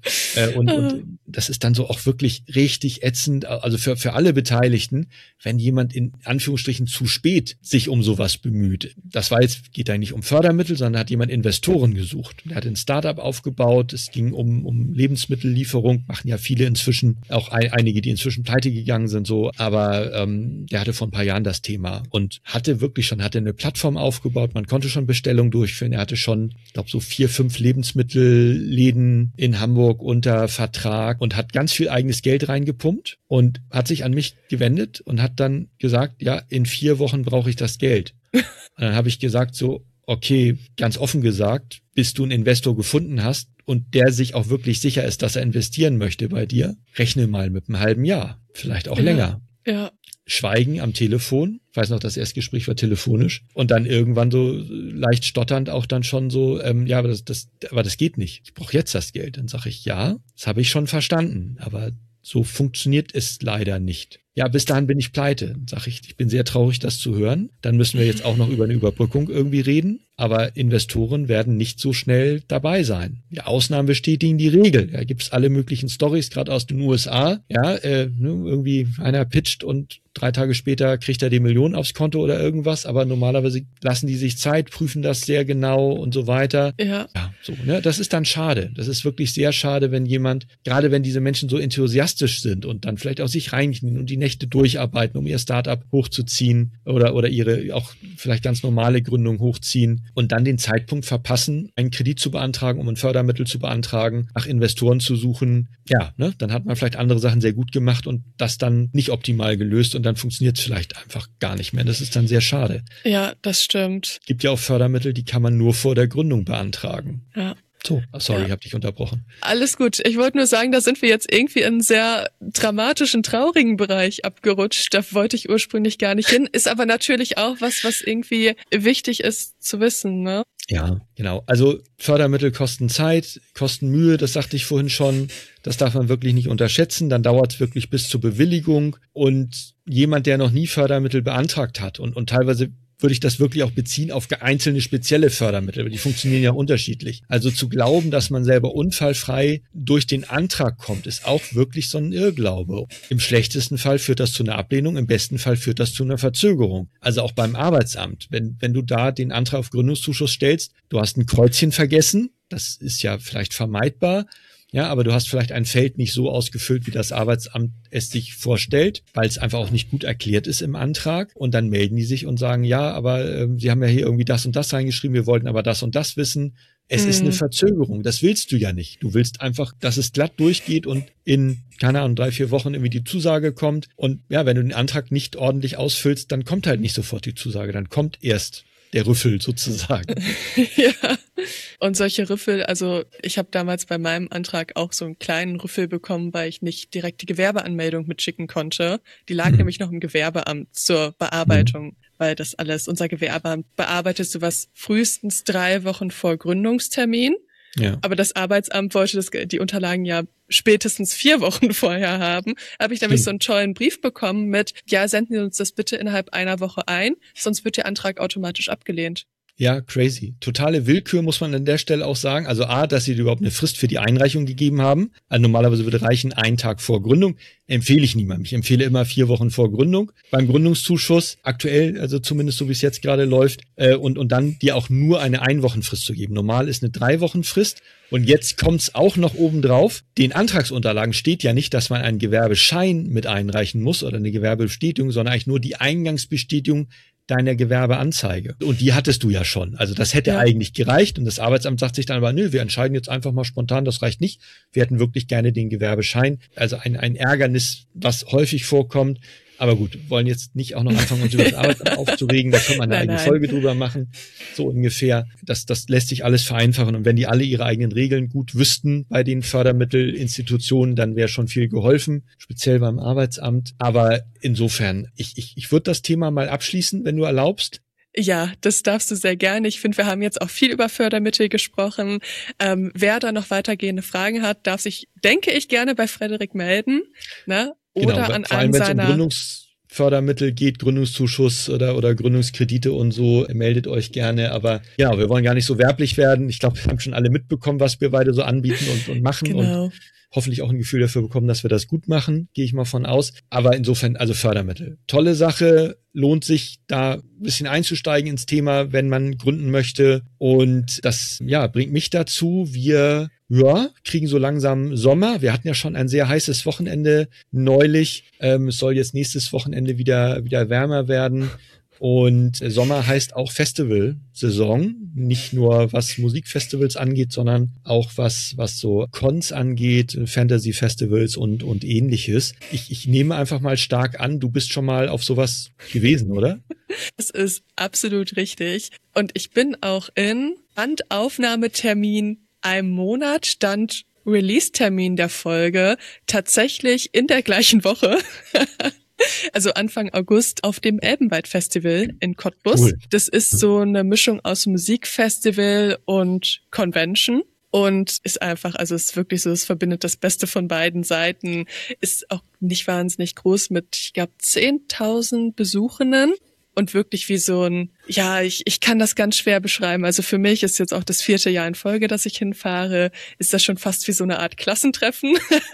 Und das ist dann so auch wirklich richtig ätzend, also für alle Beteiligten, wenn jemand in Anführungsstrichen zu spät sich um sowas bemüht. Das war jetzt, geht da nicht um Fördermittel, sondern hat jemand Investoren gesucht. Der hat ein Startup aufgebaut, es ging um Lebensmittellieferung, machen ja viele inzwischen, auch einige, die inzwischen pleite gegangen sind, so, aber der hatte vor ein paar Jahren das Thema und hatte eine Plattform aufgebaut, man konnte schon Bestellungen durchführen, er hatte schon, ich glaube, so 4, 5 Lebensmittelläden in Hamburg unter Vertrag und hat ganz viel eigenes Geld reingepumpt und hat sich an mich gewendet und hat dann gesagt, ja, in 4 Wochen brauche ich das Geld. Und dann habe ich gesagt so, okay, ganz offen gesagt, bis du einen Investor gefunden hast und der sich auch wirklich sicher ist, dass er investieren möchte bei dir, rechne mal mit einem halben Jahr, vielleicht auch länger. Ja. Schweigen am Telefon. Ich weiß noch, das Erstgespräch war telefonisch. Und dann irgendwann so leicht stotternd auch dann schon so, ja, aber das geht nicht. Ich brauche jetzt das Geld. Dann sage ich, ja, das habe ich schon verstanden. Aber so funktioniert es leider nicht. Ja, bis dahin bin ich pleite. Sag ich bin sehr traurig, das zu hören. Dann müssen wir jetzt auch noch über eine Überbrückung irgendwie reden. Aber Investoren werden nicht so schnell dabei sein. Die Ausnahmen bestätigen die Regel. Da gibt's alle möglichen Storys, gerade aus den USA. Ja, irgendwie einer pitcht und 3 Tage später kriegt er die Million aufs Konto oder irgendwas. Aber normalerweise lassen die sich Zeit, prüfen das sehr genau und so weiter. Ja, so, ne? Das ist dann schade. Das ist wirklich sehr schade, wenn jemand, gerade wenn diese Menschen so enthusiastisch sind und dann vielleicht auch sich reinknien und die Nächte durcharbeiten, um ihr Startup hochzuziehen oder ihre auch vielleicht ganz normale Gründung hochziehen und dann den Zeitpunkt verpassen, einen Kredit zu beantragen, um ein Fördermittel zu beantragen, nach Investoren zu suchen. Ja, ne? Dann hat man vielleicht andere Sachen sehr gut gemacht und das dann nicht optimal gelöst und dann funktioniert es vielleicht einfach gar nicht mehr. Das ist dann sehr schade. Ja, das stimmt. Gibt ja auch Fördermittel, die kann man nur vor der Gründung beantragen. Ja. So, sorry, ich habe dich unterbrochen. Alles gut. Ich wollte nur sagen, da sind wir jetzt irgendwie in einen sehr dramatischen, traurigen Bereich abgerutscht. Da wollte ich ursprünglich gar nicht hin. Ist aber natürlich auch was irgendwie wichtig ist zu wissen, ne? Ja, genau. Also Fördermittel kosten Zeit, kosten Mühe, das sagte ich vorhin schon. Das darf man wirklich nicht unterschätzen. Dann dauert es wirklich bis zur Bewilligung. Und jemand, der noch nie Fördermittel beantragt hat und teilweise würde ich das wirklich auch beziehen auf einzelne spezielle Fördermittel, weil die funktionieren ja unterschiedlich. Also zu glauben, dass man selber unfallfrei durch den Antrag kommt, ist auch wirklich so ein Irrglaube. Im schlechtesten Fall führt das zu einer Ablehnung, im besten Fall führt das zu einer Verzögerung. Also auch beim Arbeitsamt, wenn du da den Antrag auf Gründungszuschuss stellst, du hast ein Kreuzchen vergessen, das ist ja vielleicht vermeidbar, ja, aber du hast vielleicht ein Feld nicht so ausgefüllt, wie das Arbeitsamt es sich vorstellt, weil es einfach auch nicht gut erklärt ist im Antrag. Und dann melden die sich und sagen, ja, aber Sie haben ja hier irgendwie das und das reingeschrieben, wir wollten aber das und das wissen. Es ist eine Verzögerung, das willst du ja nicht. Du willst einfach, dass es glatt durchgeht und in, keine Ahnung, 3-4 Wochen irgendwie die Zusage kommt. Und ja, wenn du den Antrag nicht ordentlich ausfüllst, dann kommt halt nicht sofort die Zusage, dann kommt erst der Rüffel sozusagen. Ja, und solche Rüffel, also ich habe damals bei meinem Antrag auch so einen kleinen Rüffel bekommen, weil ich nicht direkt die Gewerbeanmeldung mitschicken konnte. Die lag nämlich noch im Gewerbeamt zur Bearbeitung, weil das alles, unser Gewerbeamt bearbeitet sowas frühestens 3 Wochen vor Gründungstermin. Ja. Aber das Arbeitsamt wollte die Unterlagen ja spätestens 4 Wochen vorher haben. Habe ich nämlich so einen tollen Brief bekommen mit, ja, senden Sie uns das bitte innerhalb 1 Woche ein, sonst wird der Antrag automatisch abgelehnt. Ja, crazy. Totale Willkür muss man an der Stelle auch sagen. Also dass sie überhaupt eine Frist für die Einreichung gegeben haben. Also normalerweise würde reichen 1 Tag vor Gründung. Empfehle ich niemandem. Ich empfehle immer 4 Wochen vor Gründung. Beim Gründungszuschuss aktuell, also zumindest so wie es jetzt gerade läuft, und dann dir auch nur eine 1-Wochenfrist zu geben. Normal ist eine 3-Wochenfrist. Und jetzt kommt's auch noch oben drauf. Den Antragsunterlagen steht ja nicht, dass man einen Gewerbeschein mit einreichen muss oder eine Gewerbebestätigung, sondern eigentlich nur die Eingangsbestätigung deiner Gewerbeanzeige. Und die hattest du ja schon. Also das hätte eigentlich gereicht. Und das Arbeitsamt sagt sich dann aber, nö, wir entscheiden jetzt einfach mal spontan, das reicht nicht. Wir hätten wirklich gerne den Gewerbeschein. Also ein Ärgernis, was häufig vorkommt. Aber gut, wollen jetzt nicht auch noch anfangen, uns über das Arbeitsamt aufzuregen. Da kann man eine eigene Folge drüber machen, so ungefähr. Das lässt sich alles vereinfachen. Und wenn die alle ihre eigenen Regeln gut wüssten bei den Fördermittelinstitutionen, dann wäre schon viel geholfen, speziell beim Arbeitsamt. Aber insofern, ich würde das Thema mal abschließen, wenn du erlaubst. Ja, das darfst du sehr gerne. Ich finde, wir haben jetzt auch viel über Fördermittel gesprochen. Wer da noch weitergehende Fragen hat, darf sich, denke ich, gerne bei Frederik melden. Ne? Oder genau, an vor allem, wenn es um Gründungsfördermittel geht, Gründungszuschuss oder Gründungskredite und so, meldet euch gerne. Aber ja, wir wollen gar nicht so werblich werden. Ich glaube, wir haben schon alle mitbekommen, was wir beide so anbieten und machen. Genau. Und hoffentlich auch ein Gefühl dafür bekommen, dass wir das gut machen, gehe ich mal von aus. Aber insofern, also Fördermittel. Tolle Sache, lohnt sich da ein bisschen einzusteigen ins Thema, wenn man gründen möchte. Und das, ja, bringt mich dazu, wir kriegen so langsam Sommer. Wir hatten ja schon ein sehr heißes Wochenende neulich. Es soll jetzt nächstes Wochenende wieder wärmer werden. Und Sommer heißt auch Festivalsaison, nicht nur was Musikfestivals angeht, sondern auch was so Cons angeht, Fantasy-Festivals und ähnliches. Ich nehme einfach mal stark an, du bist schon mal auf sowas gewesen, oder? Das ist absolut richtig. Und ich bin auch in Bandaufnahmetermin einem Monat stand Release-Termin der Folge tatsächlich in der gleichen Woche. Also Anfang August auf dem Elbenwald-Festival in Cottbus. Cool. Das ist so eine Mischung aus Musikfestival und Convention. Und ist einfach, also es ist wirklich so, es verbindet das Beste von beiden Seiten. Ist auch nicht wahnsinnig groß mit, ich glaube, 10.000 Besuchenden. Und wirklich wie so ein, ja, ich kann das ganz schwer beschreiben. Also für mich ist jetzt auch das 4. Jahr in Folge, dass ich hinfahre, ist das schon fast wie so eine Art Klassentreffen.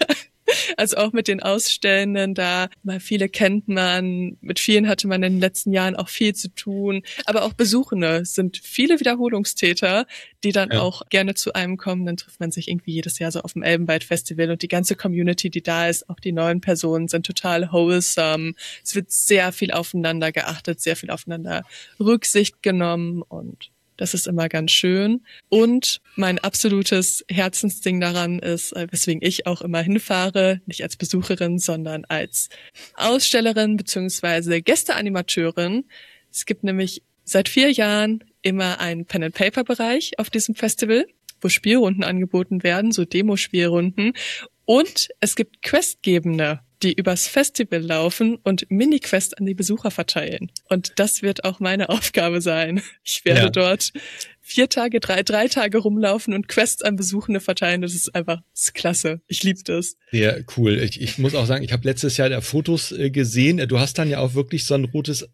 Also auch mit den Ausstellenden da, mal viele kennt man, mit vielen hatte man in den letzten Jahren auch viel zu tun, aber auch Besuchende sind viele Wiederholungstäter, die dann auch gerne zu einem kommen, dann trifft man sich irgendwie jedes Jahr so auf dem Elbenwald-Festival und die ganze Community, die da ist, auch die neuen Personen sind total wholesome, es wird sehr viel aufeinander geachtet, sehr viel aufeinander Rücksicht genommen und das ist immer ganz schön. Und mein absolutes Herzensding daran ist, weswegen ich auch immer hinfahre, nicht als Besucherin, sondern als Ausstellerin bzw. Gästeanimateurin. Es gibt nämlich seit 4 Jahren immer einen Pen-and-Paper-Bereich auf diesem Festival, wo Spielrunden angeboten werden, so Demo-Spielrunden. Und es gibt Questgebende, die übers Festival laufen und Mini-Quest an die Besucher verteilen. Und das wird auch meine Aufgabe sein. Ich werde dort 4 Tage, 3 Tage rumlaufen und Quests an Besuchende verteilen. Das ist klasse. Ich liebe das. Sehr cool. Ich muss auch sagen, ich habe letztes Jahr da Fotos gesehen. Du hast dann ja auch wirklich so ein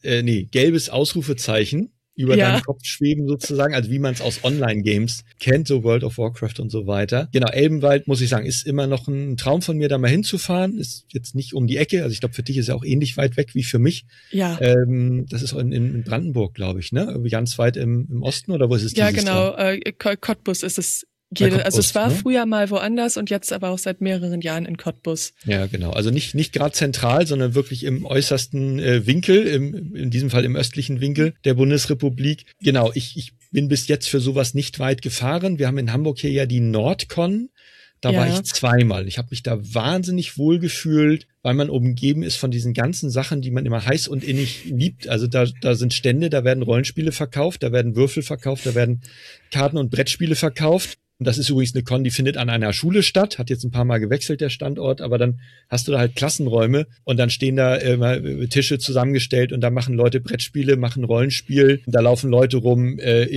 gelbes Ausrufezeichen über deinem Kopf schweben sozusagen, also wie man es aus Online-Games kennt, so World of Warcraft und so weiter. Genau, Elbenwald, muss ich sagen, ist immer noch ein Traum von mir, da mal hinzufahren. Ist jetzt nicht um die Ecke, also ich glaube, für dich ist ja auch ähnlich weit weg wie für mich. Ja. Das ist in Brandenburg, glaube ich, ne? Irgendwie ganz weit im Osten, oder wo ist es? Ja, genau, Cottbus ist es. Also es war früher mal woanders und jetzt aber auch seit mehreren Jahren in Cottbus. Ja, genau. Also nicht gerade zentral, sondern wirklich im äußersten Winkel, in diesem Fall im östlichen Winkel der Bundesrepublik. Genau, ich bin bis jetzt für sowas nicht weit gefahren. Wir haben in Hamburg hier ja die Nordcon. Da war ich 2-mal. Ich habe mich da wahnsinnig wohl gefühlt, weil man umgeben ist von diesen ganzen Sachen, die man immer heiß und innig liebt. Also da sind Stände, da werden Rollenspiele verkauft, da werden Würfel verkauft, da werden Karten und Brettspiele verkauft. Und das ist übrigens eine Con, die findet an einer Schule statt, hat jetzt ein paar Mal gewechselt, der Standort, aber dann hast du da halt Klassenräume und dann stehen da immer Tische zusammengestellt und da machen Leute Brettspiele, machen Rollenspiel. Und da laufen Leute rum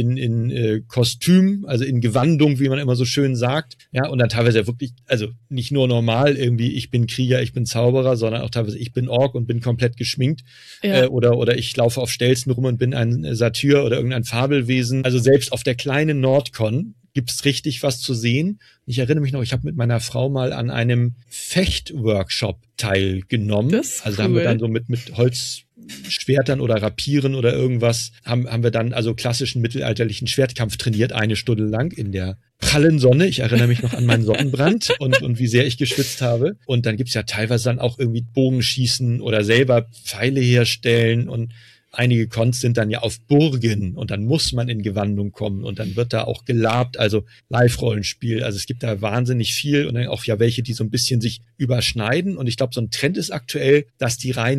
in Kostüm, also in Gewandung, wie man immer so schön sagt. Ja, und dann teilweise wirklich, also nicht nur normal irgendwie, ich bin Krieger, ich bin Zauberer, sondern auch teilweise ich bin Ork und bin komplett geschminkt. Ja. Oder ich laufe auf Stelzen rum und bin ein Satyr oder irgendein Fabelwesen. Also selbst auf der kleinen Nordcon gibt's richtig was zu sehen. Ich erinnere mich noch, ich habe mit meiner Frau mal an einem Fechtworkshop teilgenommen. Das ist also da haben wir dann so mit Holzschwertern oder Rapieren oder irgendwas, haben wir dann also klassischen mittelalterlichen Schwertkampf trainiert, 1 Stunde lang in der prallen Sonne. Ich erinnere mich noch an meinen Sonnenbrand und wie sehr ich geschwitzt habe. Und dann gibt's ja teilweise dann auch irgendwie Bogenschießen oder selber Pfeile herstellen und einige Cons sind dann ja auf Burgen und dann muss man in Gewandung kommen und dann wird da auch gelabt, also Live-Rollenspiel. Also es gibt da wahnsinnig viel und dann auch ja welche, die so ein bisschen sich überschneiden. Und ich glaube, so ein Trend ist aktuell, dass die reinen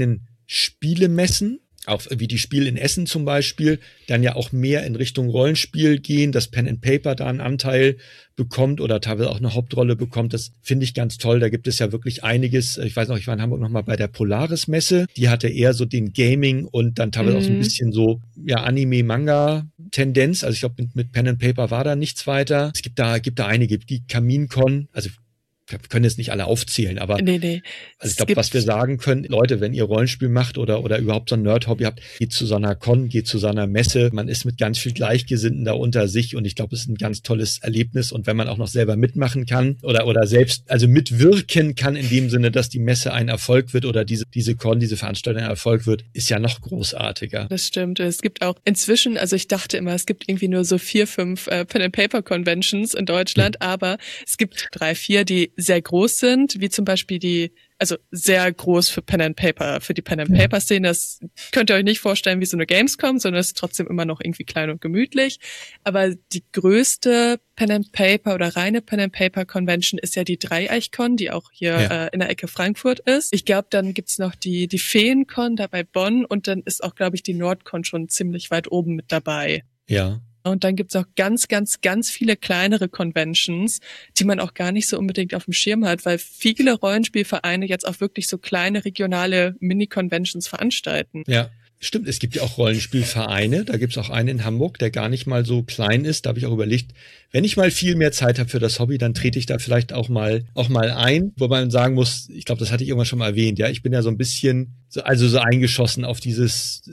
Spielemessen, auch wie die Spiel in Essen zum Beispiel, dann ja auch mehr in Richtung Rollenspiel gehen, dass Pen and Paper da einen Anteil bekommt oder teilweise auch eine Hauptrolle bekommt. Das finde ich ganz toll. Da gibt es ja wirklich einiges. Ich weiß noch, ich war in Hamburg nochmal bei der Polaris-Messe. Die hatte eher so den Gaming und dann teilweise auch so ein bisschen so, ja, Anime-Manga-Tendenz. Also ich glaube, mit Pen and Paper war da nichts weiter. Es gibt da einige, die Kaminkon, also wir können jetzt nicht alle aufzählen, aber nee. Also ich glaube, was wir sagen können, Leute, wenn ihr Rollenspiel macht oder überhaupt so ein Nerd-Hobby habt, geht zu so einer Con, geht zu so einer Messe. Man ist mit ganz viel Gleichgesinnten da unter sich und ich glaube, es ist ein ganz tolles Erlebnis. Und wenn man auch noch selber mitmachen kann oder selbst, also mitwirken kann in dem Sinne, dass die Messe ein Erfolg wird oder diese Con, diese Veranstaltung ein Erfolg wird, ist ja noch großartiger. Das stimmt. Es gibt auch inzwischen, also ich dachte immer, es gibt irgendwie nur so 4, 5 Pen-and-Paper-Conventions in Deutschland, aber es gibt 3, 4, die sehr groß sind, wie zum Beispiel also sehr groß für Pen and Paper, für die Pen and Paper Szene. Das könnt ihr euch nicht vorstellen wie so eine Gamescom, sondern es ist trotzdem immer noch irgendwie klein und gemütlich. Aber die größte Pen and Paper oder reine Pen and Paper Convention ist ja die Dreieichkon, die auch hier in der Ecke Frankfurt ist. Ich glaube, dann gibt's noch die Feencon da bei Bonn und dann ist auch, glaube ich, die Nordcon schon ziemlich weit oben mit dabei. Ja. Und dann gibt's auch ganz, ganz, ganz viele kleinere Conventions, die man auch gar nicht so unbedingt auf dem Schirm hat, weil viele Rollenspielvereine jetzt auch wirklich so kleine regionale Mini-Conventions veranstalten. Ja, stimmt. Es gibt ja auch Rollenspielvereine. Da gibt's auch einen in Hamburg, der gar nicht mal so klein ist. Da habe ich auch überlegt, wenn ich mal viel mehr Zeit habe für das Hobby, dann trete ich da vielleicht auch mal ein. Wobei man sagen muss, ich glaube, das hatte ich irgendwann schon mal erwähnt. Ja, ich bin ja so ein bisschen so eingeschossen auf dieses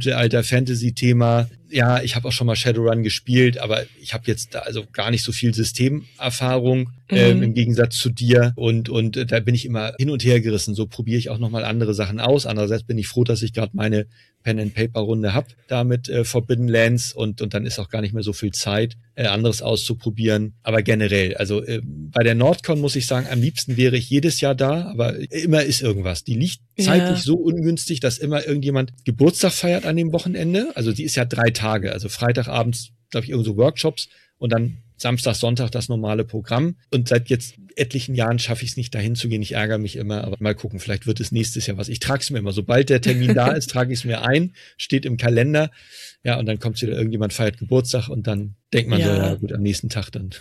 Mittelalter-Fantasy-Thema. Ja, ich habe auch schon mal Shadowrun gespielt, aber ich habe jetzt da also gar nicht so viel Systemerfahrung im Gegensatz zu dir. Und da bin ich immer hin und her gerissen. So probiere ich auch nochmal andere Sachen aus. Andererseits bin ich froh, dass ich gerade meine Pen-and-Paper-Runde habe, da mit Forbidden Lands und dann ist auch gar nicht mehr so viel Zeit, anderes auszuprobieren. Aber generell, also bei der Nordcon muss ich sagen, am liebsten wäre ich jedes Jahr da, aber immer ist irgendwas. Die liegt zeitlich so ungünstig, dass immer irgendjemand Geburtstag feiert an dem Wochenende. Also die ist ja 3 Tage, also Freitagabends, glaube ich, irgend so Workshops und dann Samstag, Sonntag das normale Programm. Und seit jetzt etlichen Jahren schaffe ich es nicht, dahin zu gehen. Ich ärgere mich immer, aber mal gucken, vielleicht wird es nächstes Jahr was. Ich trage es mir immer. Sobald der Termin da ist, trage ich es mir ein, steht im Kalender. Ja, und dann kommt wieder irgendjemand, feiert Geburtstag und dann denkt man so, ja gut, am nächsten Tag dann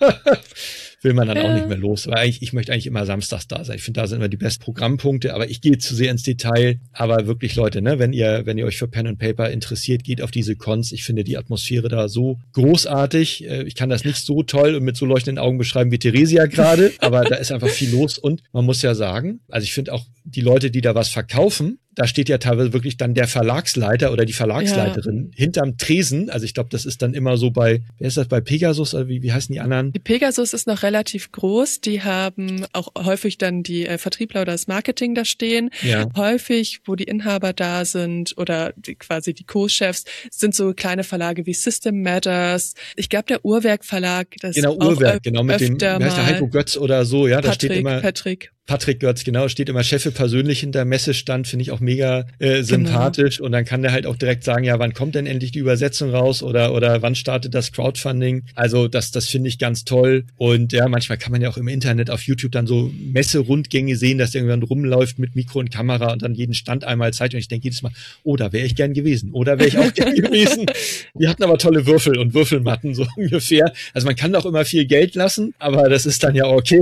will man dann auch nicht mehr los. Aber ich möchte eigentlich immer samstags da sein. Ich finde, da sind immer die besten Programmpunkte, aber ich gehe zu sehr ins Detail. Aber wirklich, Leute, ne, wenn ihr euch für Pen and Paper interessiert, geht auf diese Cons. Ich finde die Atmosphäre da so großartig. Ich kann das nicht so toll und mit so leuchtenden Augen beschreiben wie Theresia gerade, aber da ist einfach viel los und man muss ja sagen, also ich finde auch die Leute, die da was verkaufen, da steht ja teilweise wirklich dann der Verlagsleiter oder die Verlagsleiterin hinterm Tresen. Also ich glaube, das ist dann immer so wer ist das bei Pegasus oder wie heißen die anderen? Die Pegasus ist noch relativ groß. Die haben auch häufig dann die Vertriebler oder das Marketing da stehen. Ja. Häufig, wo die Inhaber da sind oder quasi die Co-Chefs, sind so kleine Verlage wie System Matters. Ich glaube, der Uhrwerk Verlag, das genau, Uhrwerk, genau, mit dem, wie heißt der, Heiko Götz oder so, ja, da steht immer Patrick Götz, genau, steht immer Chef persönlich hinter Messestand, finde ich auch mega sympathisch. Und dann kann der halt auch direkt sagen, ja, wann kommt denn endlich die Übersetzung raus oder wann startet das Crowdfunding? Also das finde ich ganz toll. Und ja, manchmal kann man ja auch im Internet auf YouTube dann so Messerundgänge sehen, dass der irgendwann rumläuft mit Mikro und Kamera und dann jeden Stand einmal zeigt. Und ich denke jedes Mal, oh, da wäre ich gern gewesen. Oder wäre ich auch gern gewesen. Die hatten aber tolle Würfel und Würfelmatten, so ungefähr. Also man kann auch immer viel Geld lassen, aber das ist dann ja okay.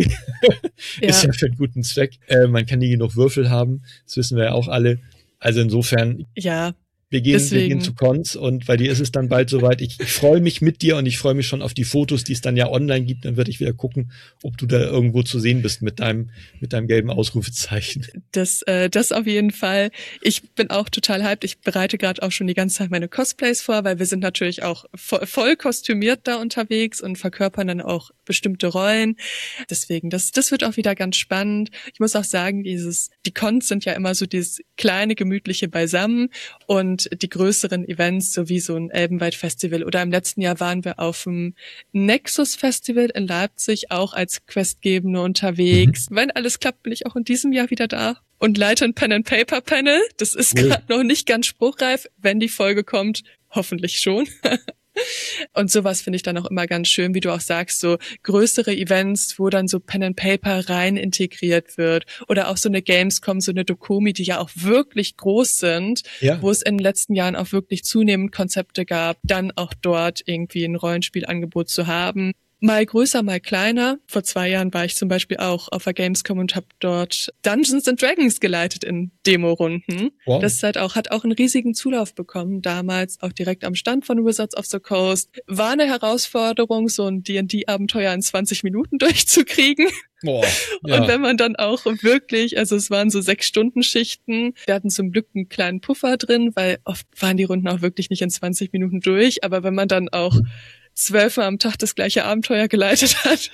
Ist ja für einen guten Zweck. Man kann nie genug Würfel haben. Das wissen wir ja auch alle. Also insofern, wir gehen zu Cons und bei dir ist es dann bald soweit. Ich freue mich mit dir und ich freue mich schon auf die Fotos, die es dann ja online gibt. Dann werde ich wieder gucken, ob du da irgendwo zu sehen bist mit deinem gelben Ausrufezeichen. Das auf jeden Fall. Ich bin auch total hyped. Ich bereite gerade auch schon die ganze Zeit meine Cosplays vor, weil wir sind natürlich auch voll kostümiert da unterwegs und verkörpern dann auch bestimmte Rollen. Deswegen, das wird auch wieder ganz spannend. Ich muss auch sagen, die Cons sind ja immer so dieses kleine, gemütliche Beisammen und die größeren Events, so wie so ein Elbenwald-Festival oder im letzten Jahr waren wir auf dem Nexus-Festival in Leipzig auch als Questgebende unterwegs. Wenn alles klappt, bin ich auch in diesem Jahr wieder da und leite ein Pen-and-Paper-Panel. Das ist gerade noch nicht ganz spruchreif. Wenn die Folge kommt, hoffentlich schon. Und sowas finde ich dann auch immer ganz schön, wie du auch sagst, so größere Events, wo dann so Pen and Paper rein integriert wird oder auch so eine Gamescom, so eine Dokumi, die ja auch wirklich groß sind, wo es in den letzten Jahren auch wirklich zunehmend Konzepte gab, dann auch dort irgendwie ein Rollenspielangebot zu haben. Mal größer, mal kleiner. Vor 2 Jahren war ich zum Beispiel auch auf der Gamescom und habe dort Dungeons & Dragons geleitet in Demo-Runden. Wow. Das ist halt auch, hat auch einen riesigen Zulauf bekommen, damals auch direkt am Stand von Wizards of the Coast. War eine Herausforderung, so ein D&D-Abenteuer in 20 Minuten durchzukriegen. Boah, ja. Und wenn man dann auch wirklich, also es waren so 6-Stunden-Schichten, wir hatten zum Glück einen kleinen Puffer drin, weil oft waren die Runden auch wirklich nicht in 20 Minuten durch, aber wenn man dann auch 12 Mal am Tag das gleiche Abenteuer geleitet hat,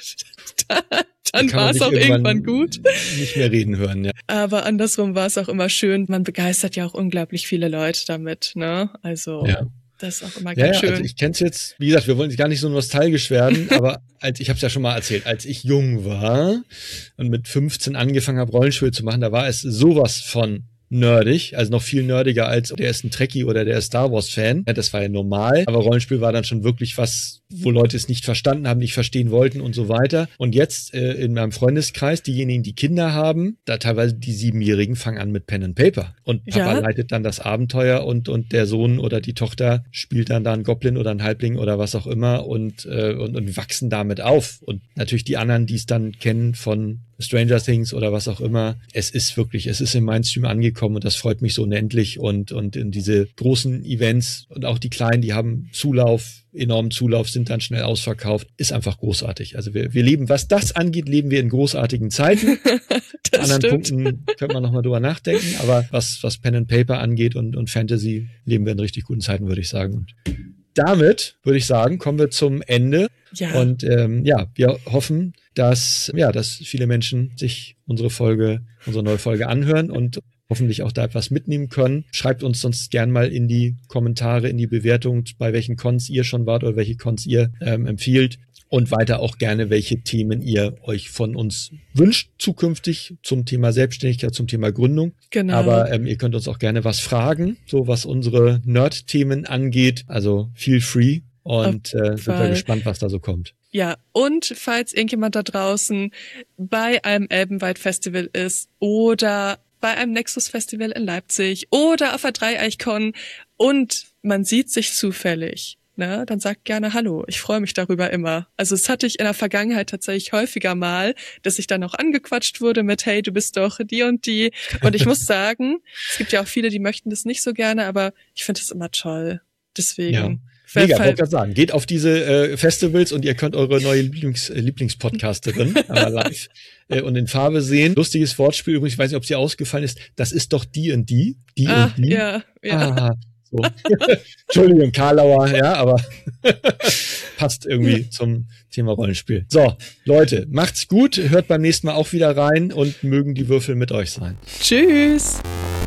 dann war es auch irgendwann gut. Nicht mehr reden hören, ja. Aber andersrum war es auch immer schön. Man begeistert ja auch unglaublich viele Leute damit, ne? Also das ist auch immer ganz schön. Also ich kenn's jetzt, wie gesagt, wir wollen gar nicht so nostalgisch werden, aber ich habe es ja schon mal erzählt, als ich jung war und mit 15 angefangen habe, Rollenspiel zu machen, da war es sowas von nerdig, also noch viel nerdiger als der ist ein Trekkie oder der ist Star Wars Fan. Ja, das war ja normal, aber Rollenspiel war dann schon wirklich was, wo Leute es nicht verstanden haben, nicht verstehen wollten und so weiter. Und jetzt in meinem Freundeskreis, diejenigen, die Kinder haben, da teilweise die 7-Jährigen fangen an mit Pen and Paper. Und Papa leitet dann das Abenteuer und der Sohn oder die Tochter spielt dann da einen Goblin oder einen Halbling oder was auch immer und wachsen damit auf. Und natürlich die anderen, die es dann kennen von Stranger Things oder was auch immer. Es ist im Mainstream angekommen und das freut mich so unendlich und in diese großen Events und auch die kleinen, die haben enormen Zulauf, sind dann schnell ausverkauft. Ist einfach großartig. Also wir leben, was das angeht, leben wir in großartigen Zeiten. An anderen Punkten könnte man nochmal drüber nachdenken, aber was Pen and Paper angeht und Fantasy, leben wir in richtig guten Zeiten, würde ich sagen. Und damit, würde ich sagen, kommen wir zum Ende. Ja. Und wir hoffen, dass viele Menschen sich unsere neue Folge anhören und hoffentlich auch da etwas mitnehmen können. Schreibt uns sonst gern mal in die Kommentare, in die Bewertung, bei welchen Cons ihr schon wart oder welche Cons ihr empfiehlt. Und weiter auch gerne, welche Themen ihr euch von uns wünscht zukünftig zum Thema Selbstständigkeit, zum Thema Gründung. Genau. Aber ihr könnt uns auch gerne was fragen, so was unsere Nerd-Themen angeht. Also feel free und sind wir gespannt, was da so kommt. Ja, und falls irgendjemand da draußen bei einem Elbenwald-Festival ist oder bei einem Nexus-Festival in Leipzig oder auf der Dreieichkon und man sieht sich zufällig, ne, dann sagt gerne Hallo. Ich freue mich darüber immer. Also das hatte ich in der Vergangenheit tatsächlich häufiger mal, dass ich dann auch angequatscht wurde mit, hey, du bist doch die und die. Und ich muss sagen, es gibt ja auch viele, die möchten das nicht so gerne, aber ich finde das immer toll. Deswegen. Ja. Mega, wollte gerade sagen. Geht auf diese Festivals und ihr könnt eure neue Lieblingspodcasterin live und in Farbe sehen. Lustiges Wortspiel übrigens, ich weiß nicht, ob sie ausgefallen ist. Das ist doch die und die. Die und die. Ja. So. Entschuldigung, Karlauer, ja, aber passt irgendwie zum Thema Rollenspiel. So, Leute, macht's gut. Hört beim nächsten Mal auch wieder rein und mögen die Würfel mit euch sein. Tschüss.